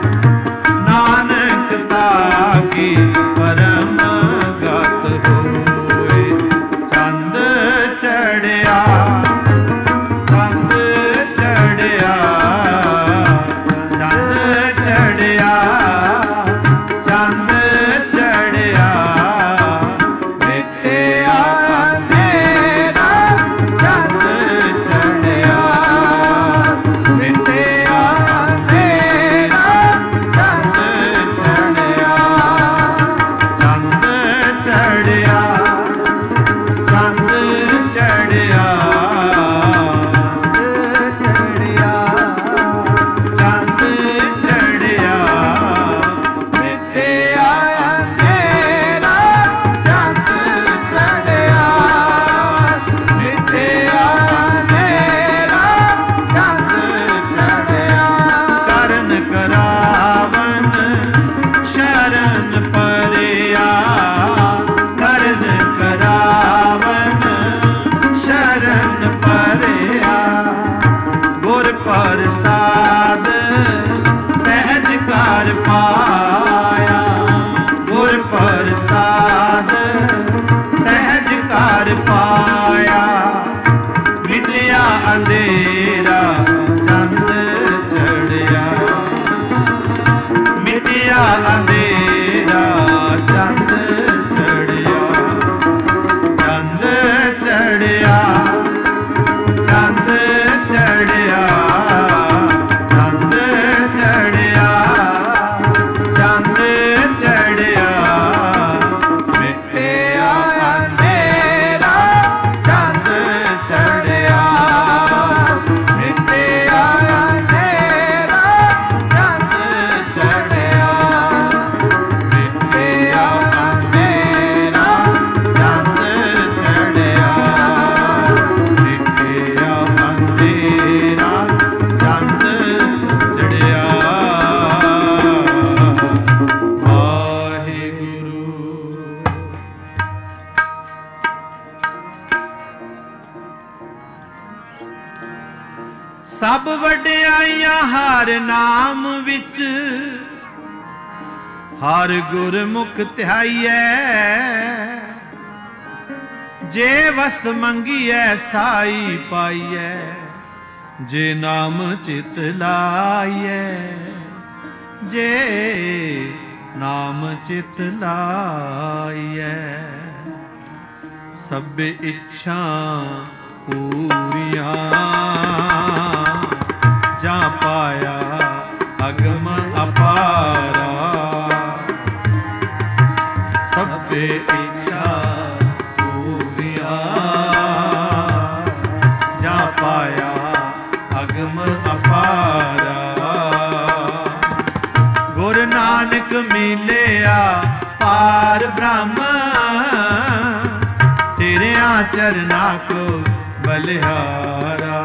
ਨਾਨਕ ਤਾ ਕੀ ਪਰਮ ਗਤ ਹੋਏ ਚੰਦ ਚੜਿਆ ਚੰਦ ਚੜਿਆ ਚੰਦ ਚੜਿਆ ਚੰਦ ਚੜਿਆ ਮਿਟਿਆ ਅੰਧੇਰਾ ਚੰਦ ਚੜਿਆ ਮਿਟਿਆ ਅੰਧੇਰਾ ਚੰਦ ਚੜਿਆ ਚੰਦ ਚੜਿਆ ਚੰਦ ਚੜਿਆ ਚੰਦ ਚੜਿਆ ਮਿਟਿਆ ਅੰਧੇਰਾ ਚੰਦ ਚੜਿਆ ਮਿਟਿਆ ਅੰਧੇਰਾ ਚੰਦ ਚੜਿਆ ਕਰਨ ਕਰਾਵਨ ਸ਼ਰਨ ਪਰਿਆ ਕਰਨ ਕਰਾਵਨ ਸ਼ਰਨ ਪਰਿਆ ਗੁਰ ਪ੍ਰਸਾਦ ਸਹਿਜ ਕਰ ਪਾਇਆ ਗੁਰ ਪ੍ਰਸਾਦ ਸਹਿਜ ਕਰ ਪਾਇਆ ਮਿਟਿਆ ਅੰਧੇਰਾ ਚੰਦ ਚੜਿਆ ਮਿਟਿਆ ਅੰਧੇਰਾ ਚੰਦ ਚੜਿਆ ਚੰਦ ਚੜਿਆ ਚੰਦ ਚੜਿਆ ਚੰਦ ਚੜਿਆ ਚੰਦ ਚੜਿਆ ਮਿਟਿਆ ਅੰਧੇਰਾ ਚੰਦ ਚੜਿਆ ਸਭ ਵਡਿਆਈਆਂ ਹਰ ਨਾਮ ਵਿੱਚ, ਹਰ ਗੁਰਮੁਖ ਧਿਆਈਐ। ਜੇ ਵਸਤ ਮੰਗੀਐ ਸਾਈ ਪਾਈਐ, ਜੇ ਨਾਮ ਚਿਤ ਲਾਈਐ, ਜੇ ਨਾਮ ਚਿਤ ਲਾਈਐ। ਸਭ ਇੱਛਾ ਪੂਰੀਆਂ, ਜਾਂ ਪਾਇਆ ਅਗਮ ਅਪਾਰਾ। ਸਭ ਇੱਛਾ ਪੂਰੀਆਂ, ਜਾਂ ਪਾਇਆ ਅਗਮ ਅਪਾਰਾ। ਗੁਰ ਨਾਨਕ ਮਿਲਿਆ ਪਾਰ ਬ੍ਰਹਮ, ਤੇਰਿਆਂ ਚਰਨਾਂ ਕੋ ਬਲਿਹਾਰਾ।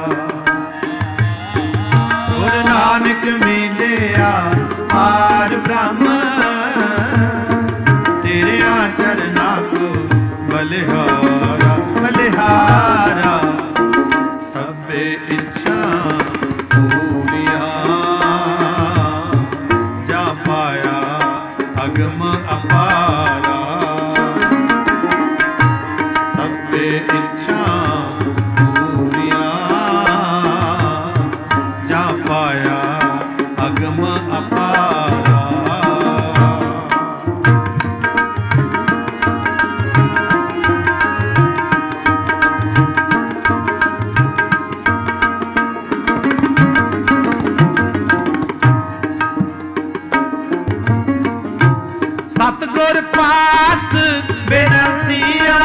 ਗੁਰ ਨਾਨਕ ਮਿਲਿਆ ਪਾਰ ਬ੍ਰਹਮ, ਤੇਰਿਆਂ ਚਰਨਾਂ ਕੋ ਬਲਿਹਾਰਾ। ਬਲਿਹਾਰਾ ਸਭੇ ਇੱਛਾ ਪੂਰੀਆਂ, ਜਾਂ ਪਾਇਆ ਅਗਮ ਅਪਾਰਾ। ਸਭੇ ਇੱਛਾ ਪੂਰੀਆਂ, ਜਾਂ ਪਾਇਆ ਅਗਮ ਅਪਾਰਾ। ਸਤਿਗੁਰ ਪਾਸ ਬੇਨੰਤੀਆ,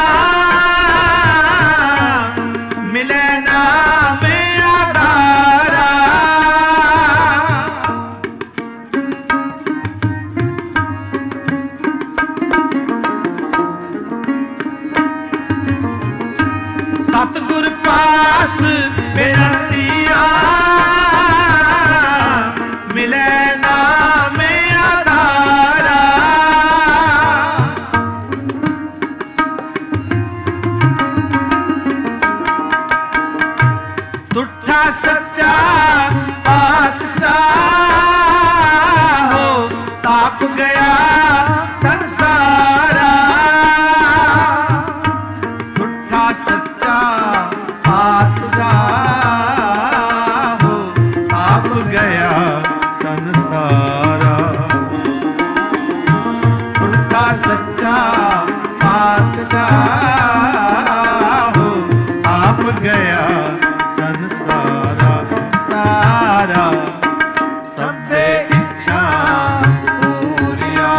ਮਿਲੇ ਨਾਮ ਆਧਾਰਾ। ਸਤਿਗੁਰ ਪਾਸ ਬੇਨੰਤੀਆ, ਮਿਲੇ ਨਾਮ ਆਧਾਰਾ। ਤੁਠਾ ਸੱਚਾ ਪਾਤਸ਼ਾਹ ਹੋ, ਤਾਪ ਗਿਆ ਸੰਸਾਰਾ। ਤੁਠਾ ਸੱਚਾ ਪਾਤਸ਼ਾਹ ਹੋ, ਤਾਪ ਗਿਆ ਸੰਸਾਰਾ। ਤੁਠਾ ਸੱਚਾ ਪਾਤਸ਼ਾਹ ਹੋ, ਤਾਪ ਗਿਆ ਸੰਸਾਰਾ। ਸਾਰਾ ਸਭੇ ਇੱਛਾ ਪੂਰੀਆਂ,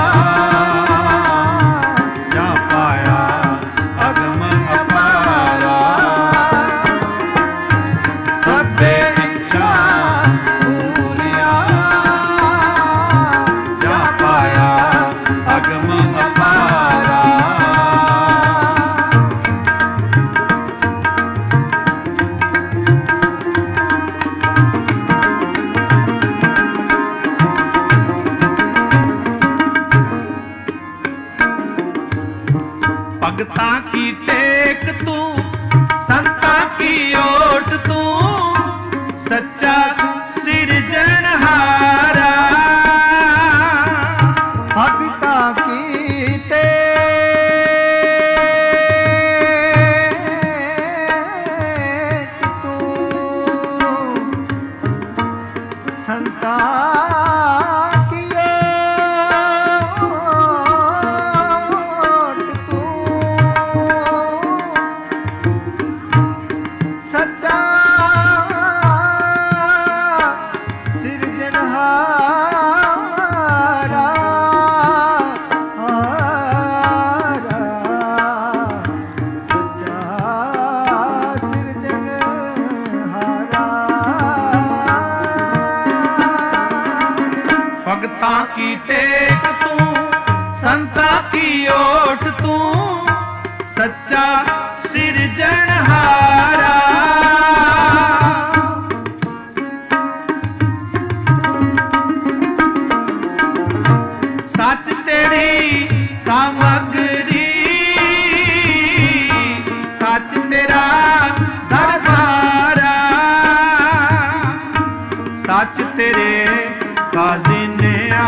ਜਾਂ ਪਾਇਆ ਅਗਮ ਅਪਾਰਾ। ਸਭੇ ਇੱਛਾ ਪੂਰੀਆਂ, ਜਾਂ ਪਾਇਆ ਅਗਮ ਅਪਾਰਾ। ਭਗਤਾਂ ਕੀ ਟੇਕ ਤੂੰ, ਸੰਤਾਂ ਕੀ ਓਟ ਤੂੰ, ਸੱਚਾ ਸਿਰਜਣਹਾਰਾ। ਭਗਤਾਂ ਕੀ ਟੇਕ ਤੂੰ, ਸੰਤਾਂ ਕੀ ਓਟ ਤੂੰ, ਸੱਚਾ ਸਿਰਜਣਹਾਰਾ। ਹਾਰਾ ਸੱਚਾ ਸਿਰਜਣਹਾਰਾ। ਭਗਤਾਂ ਕੀ ਟੇਕ ਤੂੰ, ਸੰਤਾਂ ਕੀ ਓਟ ਤੂੰ, ਸੱਚਾ ਸਿਰਜਣਹਾਰਾ। ਸੱਚ ਤੇਰੀ ਸਾਮਗਰੀ, ਸੱਚ ਤੇਰਾ ਦਰਬਾਰਾ। सच तेरे खाजिनिया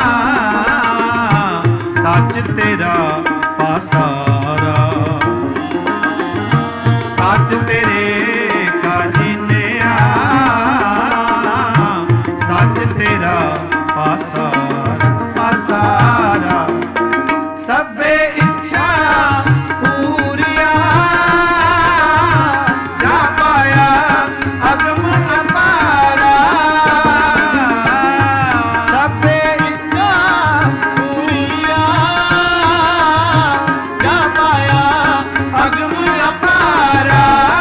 सच तेरा पासारा सच तेरे खाजिनिया सच तेरा पासारा पासारा सबे इच्छा पूरिया जा पाया अगम अपारा सबे इच्छा पूरिया जा पाया अगम अपारा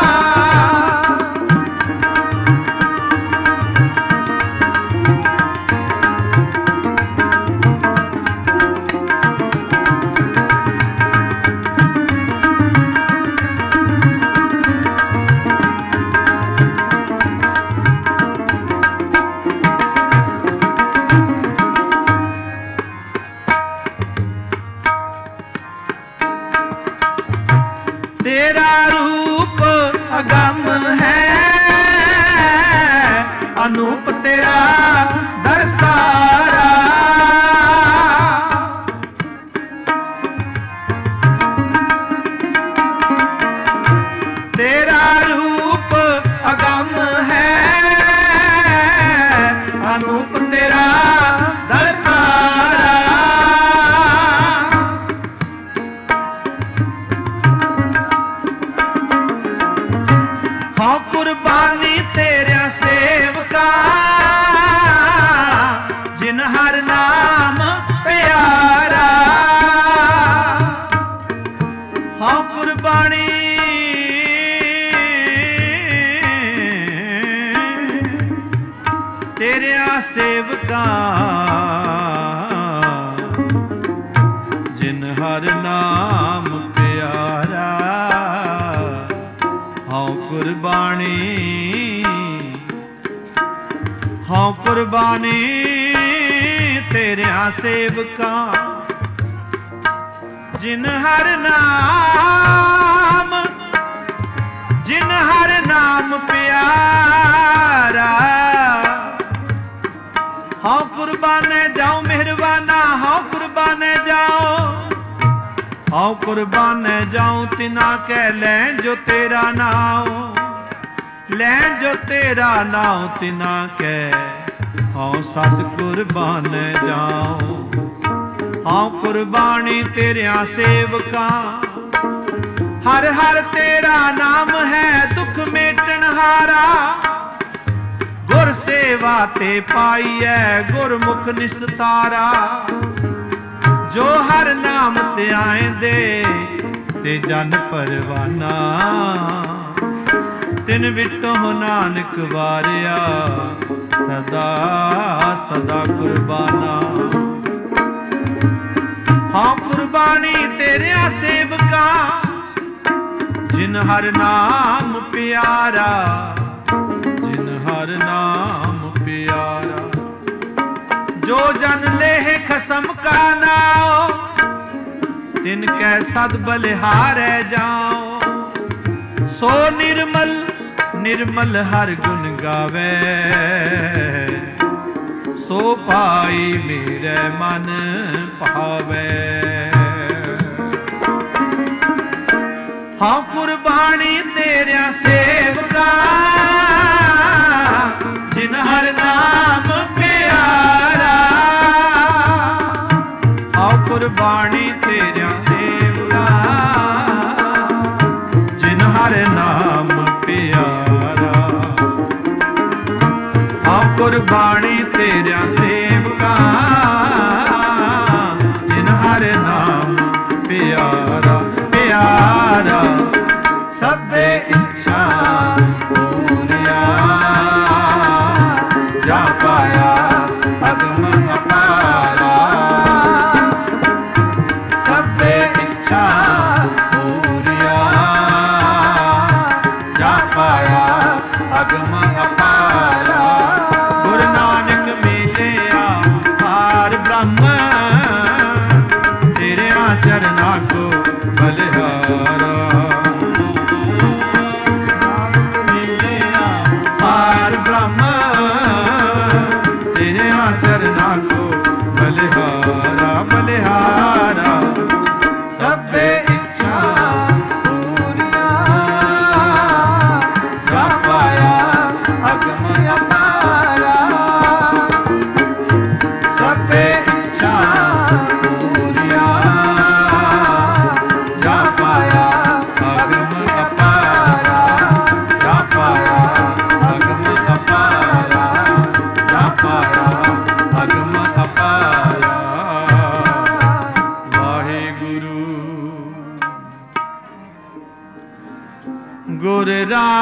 तेरा रूप अगम है अनूप तेरा दरसारा तेरा रूप अगम है अनूप तेरा दरसारा हाँ कुर्बानी तेरा सेवका जिन हर नाम प्यारा हाँ कुर्बानी तेरा सेवका जिन हर नाम प्यारा हाँ कुर्बानी हाँ कुर्बानी तेरे सेवका जिन हर नाम जिन हर नाम प्यारा हाँ कुर्बाने जाओ मेहरबाना हाँ कुर्बाने जाओ हाँ कुर्बाने जाऊं तिना कह लें जो तेरा नाम लें जो तेरा नाम तिना कह हाँ सत कुर्बान जाऊं हाँ कुर्बानी तेरिया सेवका हर हर तेरा नाम है दुख मेटन हारा गुर सेवा ते पाईऐ गुरमुख निस्तारा जो हर नाम ते आएंदे ते जन परवाना तिन विटो नानक वारिया सदा सदा कुर्बाना हाँ कुर्बानी तेरिया सेवका जिन हर नाम प्यारा जिन हर नाम प्यारा जो जन लेह खसम का नाओ तिन कै सद बलिहारै जाओ सो निर्मल निर्मल हर गुण गावे सो पाई मेरे मन भावे हाँ कुर्बानी तेरा सेवका जिन हर नाम प्यारा हाँ कुर्बानी तेरा सेवका जिन हर नाम प्यारा हाँ कुर्बानी तेरा सेवका जिन हर नाम प्यारा प्यारा सबे इच्छा पूरिया जा पाया अगम अपारा सबे इच्छा पूरिया जा पाया अगम अपारा गुरु नानक मिलिया पार ब्रह्म तेरे चरना को बलिहारा पार ब्रह्म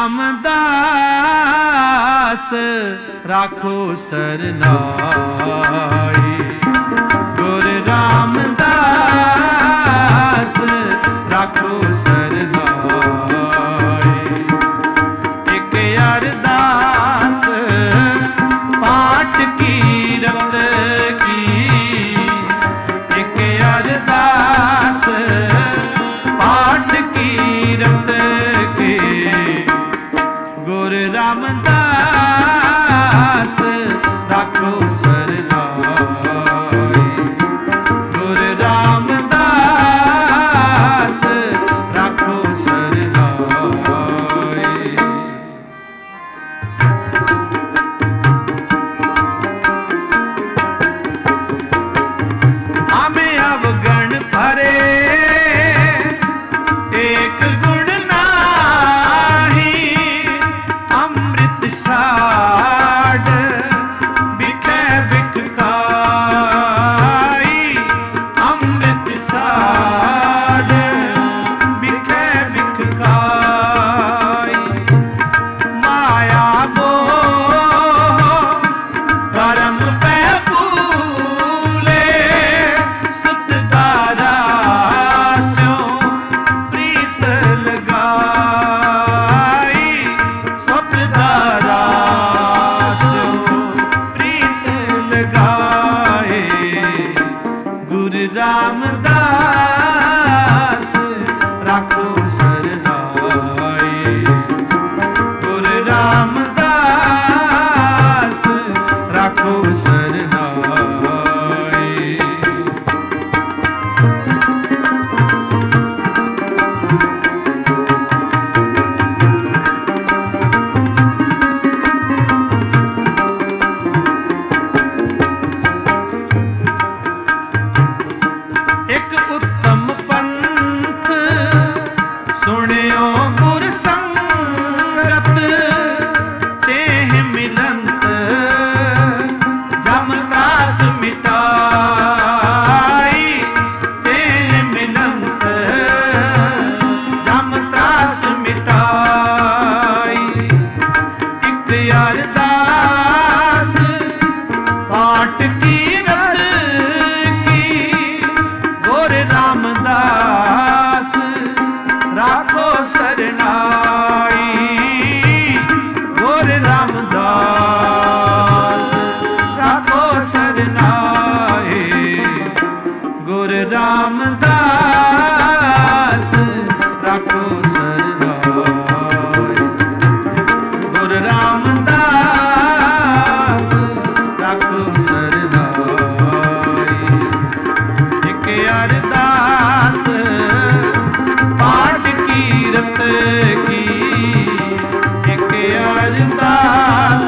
रामदास राखो सरनाई। गुरु रामदास राखो सरनाई। एक अरदास पाठ की रत की, एक अरदास पाठ की रत के। गुरु रामदास राखो सरनाई। गुरु रामदास राखो सरनाई। हमें अवगण भरे एक गुण नाही, अमृत साड बिकै बिक खाई। अमृत साड बिकै बिक खाई। माया मोह करम पै फूले, सुत दारा स्यों प्रीत लगाई। सुत दारा स्यों प्रीत लगाए। गुरु रामदास राखो सरनाई। गुरु रामदास राखो सरनाई। एक उत्तम पंथ सुनियो गुर संगत, तेह मिलंत जम त्रास मिटाई। तेह मिलंत जम त्रास मिटाई। एक अरदास पाठ की रत की। गुरु रामदास राखो सरनाई। गुरु रामदास राखो सरनाई। गुरु रामदास राखो सरनाई। गुरु रामदास राखो सरनाई। एक अरदास पाठ की रत की। एक अरदास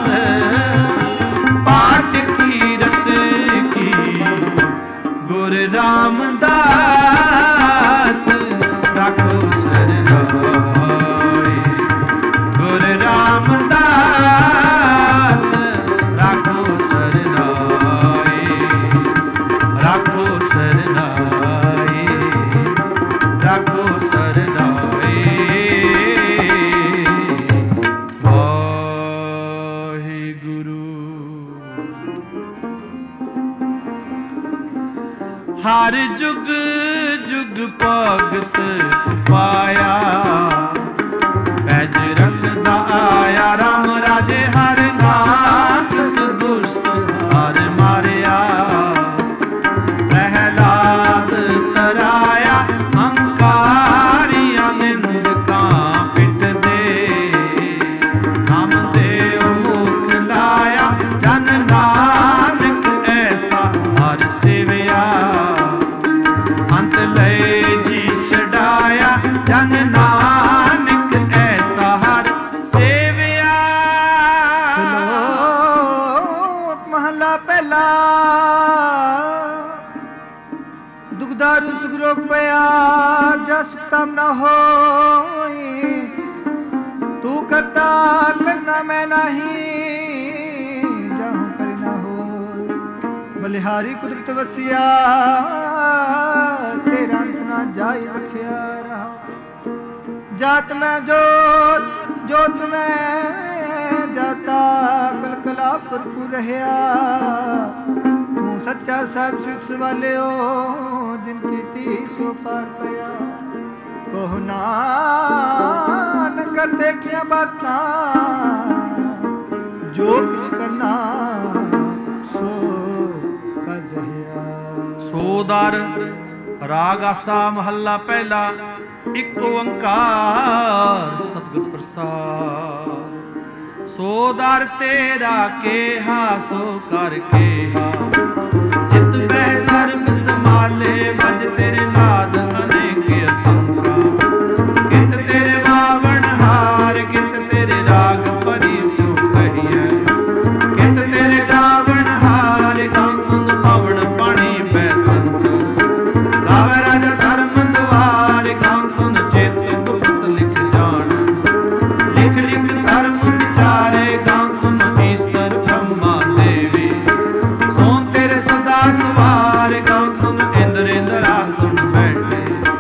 पाठ की रत की। गुरु रामदास राखो सरनाई। गुरु रामदास राखो सरनाई। राखो सरनाई। राखो सरनाई। वाहिगुरु। हर जुग जुग भगत पाया, पैज रखदा आया। राम राजे हर नाथ दुष्ट हर मारिया। प्रहलाद तराया, हंकारिया निंदकां पिट दे। नामदेव मुख लाया, जन नानक ऐसा हर सेविया। अंत लय जी छड़ाया, जन नानक ऐसा हर सेविया। श्लोक महला पहला। दुखदारु सुखरोग पया, जा सुखतम न होई। तू करता करना मैं नहीं, जाहूं करना हो। बलिहारी कुदरत वसिया, तेरा अंत ना जाई रखिया रहा। जात मैं जोत ਜੋ ਤੁਮੈ ਜਾਤਾ ਕਲਕਲਾ ਭਰਪੂਰ ਰਹਿਆ ਤੂੰ ਸੱਚਾ ਸਾਹਿਬ ਸਿੱਖ ਵਾਲਿਓ ਜਿਨ ਕੀਤੀ ਸੋ ਪਾਰ ਪਿਆ ਕਹੋ ਨਾਨਕ ਕਰਦੇ ਕੀਆਂ ਬਾਤਾਂ ਜੋ ਕੁਛ ਕਰਨਾ ਸੋ ਕਰ ਰਹਿਆ। ਸੋਦਰ ਰਾਗ ਆਸਾ ਮਹੱਲਾ ਪਹਿਲਾ। ਇੱਕ ਓੰਕਾਰ ਸਤਿਗੁਰ ਪ੍ਰਸਾਦ। ਸੋ ਦਰ ਤੇਰਾ ਕੇਹਾ ਸੋ ਕਰ ਕੇਹਾ ਜਿਤ ਬਹਿ ਸਰਬ ਸਮਾਲੇ ਵਜ ਤੇਰੇ ਨਾਦ ਅਨੇਕ ਅਸੰਖਾ ਕਿਤ ਤੇਰੇ ਵਾਵਣ ਹਾਰ ਕਿਤ ਤੇਰੇ ਰਾਗ ਭਰੀ ਸੋ ਕਹੀਐ ਕਿਤ ਤੇਰੇ ਗਾਵਣ ਹਾਰ ਗਾਵਨ ਪਵਨ ਪਾਣੀ ਬੈ ਸੰਤ ਗਾਵੇ ਰਾਜਾ ਧਰਮ ਦੁਆਰ ਗਾਵਨ ਚੇਤ ਗੁਪਤ ਲਿਖ ਜਾਣ ਲਿਖ ਲਿਖ ਧਰਮ ਵਿਚਾਰੇ ਗਾਵਨ ਈਸ਼ਰ ਬ੍ਰਹਮਾ ਦੇਵੀ ਸੋ ਤੇਰੇ ਸਦਾ ਸਵਾਰ ਗਾਵਨ ਇੰਦਰ ਇੰਦਰਾਸਨ ਬੈਠੇ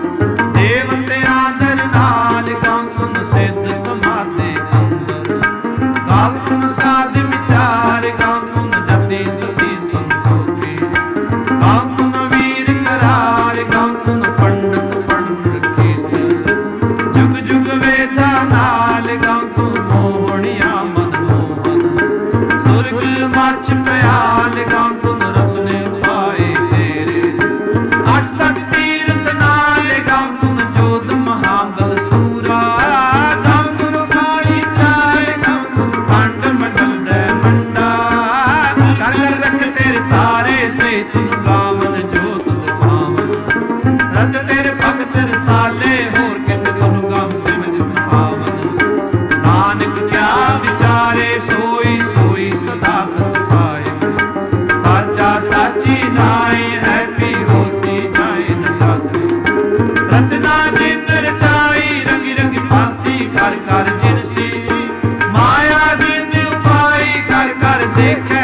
ਦੇਵਤਿਆਂ ਦਰ ਨਾਲ ਗਾਵਨ ਸਿੱਧ ਸਮਾਧੀ ਅੰਦਰ ਗਾਵਨ ਸਾਧ ਵਿਚਾਰ ਗਾਵਨ ਜਤੀ ਸਤੀ ਸੰਤੋਖੀ ਗਾਵਨ ਵੀਰ ਕਰਾਰ ਗਾਵਨ ਪੰਡਤ ਪੜ੍ਹ ਰਖੀ ਸੇ ਜੁਗ ਜੁਗ ਵੇਦਾਂ ਨਾਲ ਗਾਵਨ ਮੋਹਣੀਆਂ ਮਨ ਮੋਹਨ ਸੁਰਗ ਮਚ ਪਿਆਲ ਗਾਵਨ ਰਤਨੇ ਉਪਾਏ ਤੇਰੇ ਅੱਠ ਸੱਠ ਤੀਰਥ ਨਾਲ ਗਾਵਨ ਜੋਤ ਮਹਾਬਲ ਸੂਰਾ ਗਾਵਨ ਕਾਲੀ ਤਰਾਏ ਗਾਵਨ ਖੰਡ ਮੰਡਲ ਦੇ ਮੰਡਾ ਕਰ ਕਰ ਰੱਖ ਤੇਰੇ ਤਾਰੇ ਸੇ ਤੁਨ ਗਾਵਨ ਜੋਤ ਦੁਖਾਵਨ ਰਤ ਤੇਰੇ ਭਗਤ ਰਸਾਲੇ ਹੋਰ ਕਿਤ ਤੁਨ ਗਾਵ ਸਿਮਜ ਭਾਵਨ ਨਾਨਕ ਕਿਆ ਵਿਚਾਰੇ ਸੋਈ ਸੋਈ ਸਦਾ ਸਚ ਸਾਹਿਬ ਸਾਚਾ ਸਾਚੀ ਨਾਈ ਹੈ ਪੀ ਹੋਸੀ ਜਾਏ ਨ ਜਾਸੇ ਰਚਨਾ ਜਿਨ ਰਚਾਈ ਰੰਗੀ ਰੰਗੀ ਭਾਂਤੀ ਕਰ ਕਰ ਜਿਨ ਸੀ ਮਾਇਆ ਜਿਨ ਉਪਾਈ ਕਰ ਕਰ ਦੇਖੇ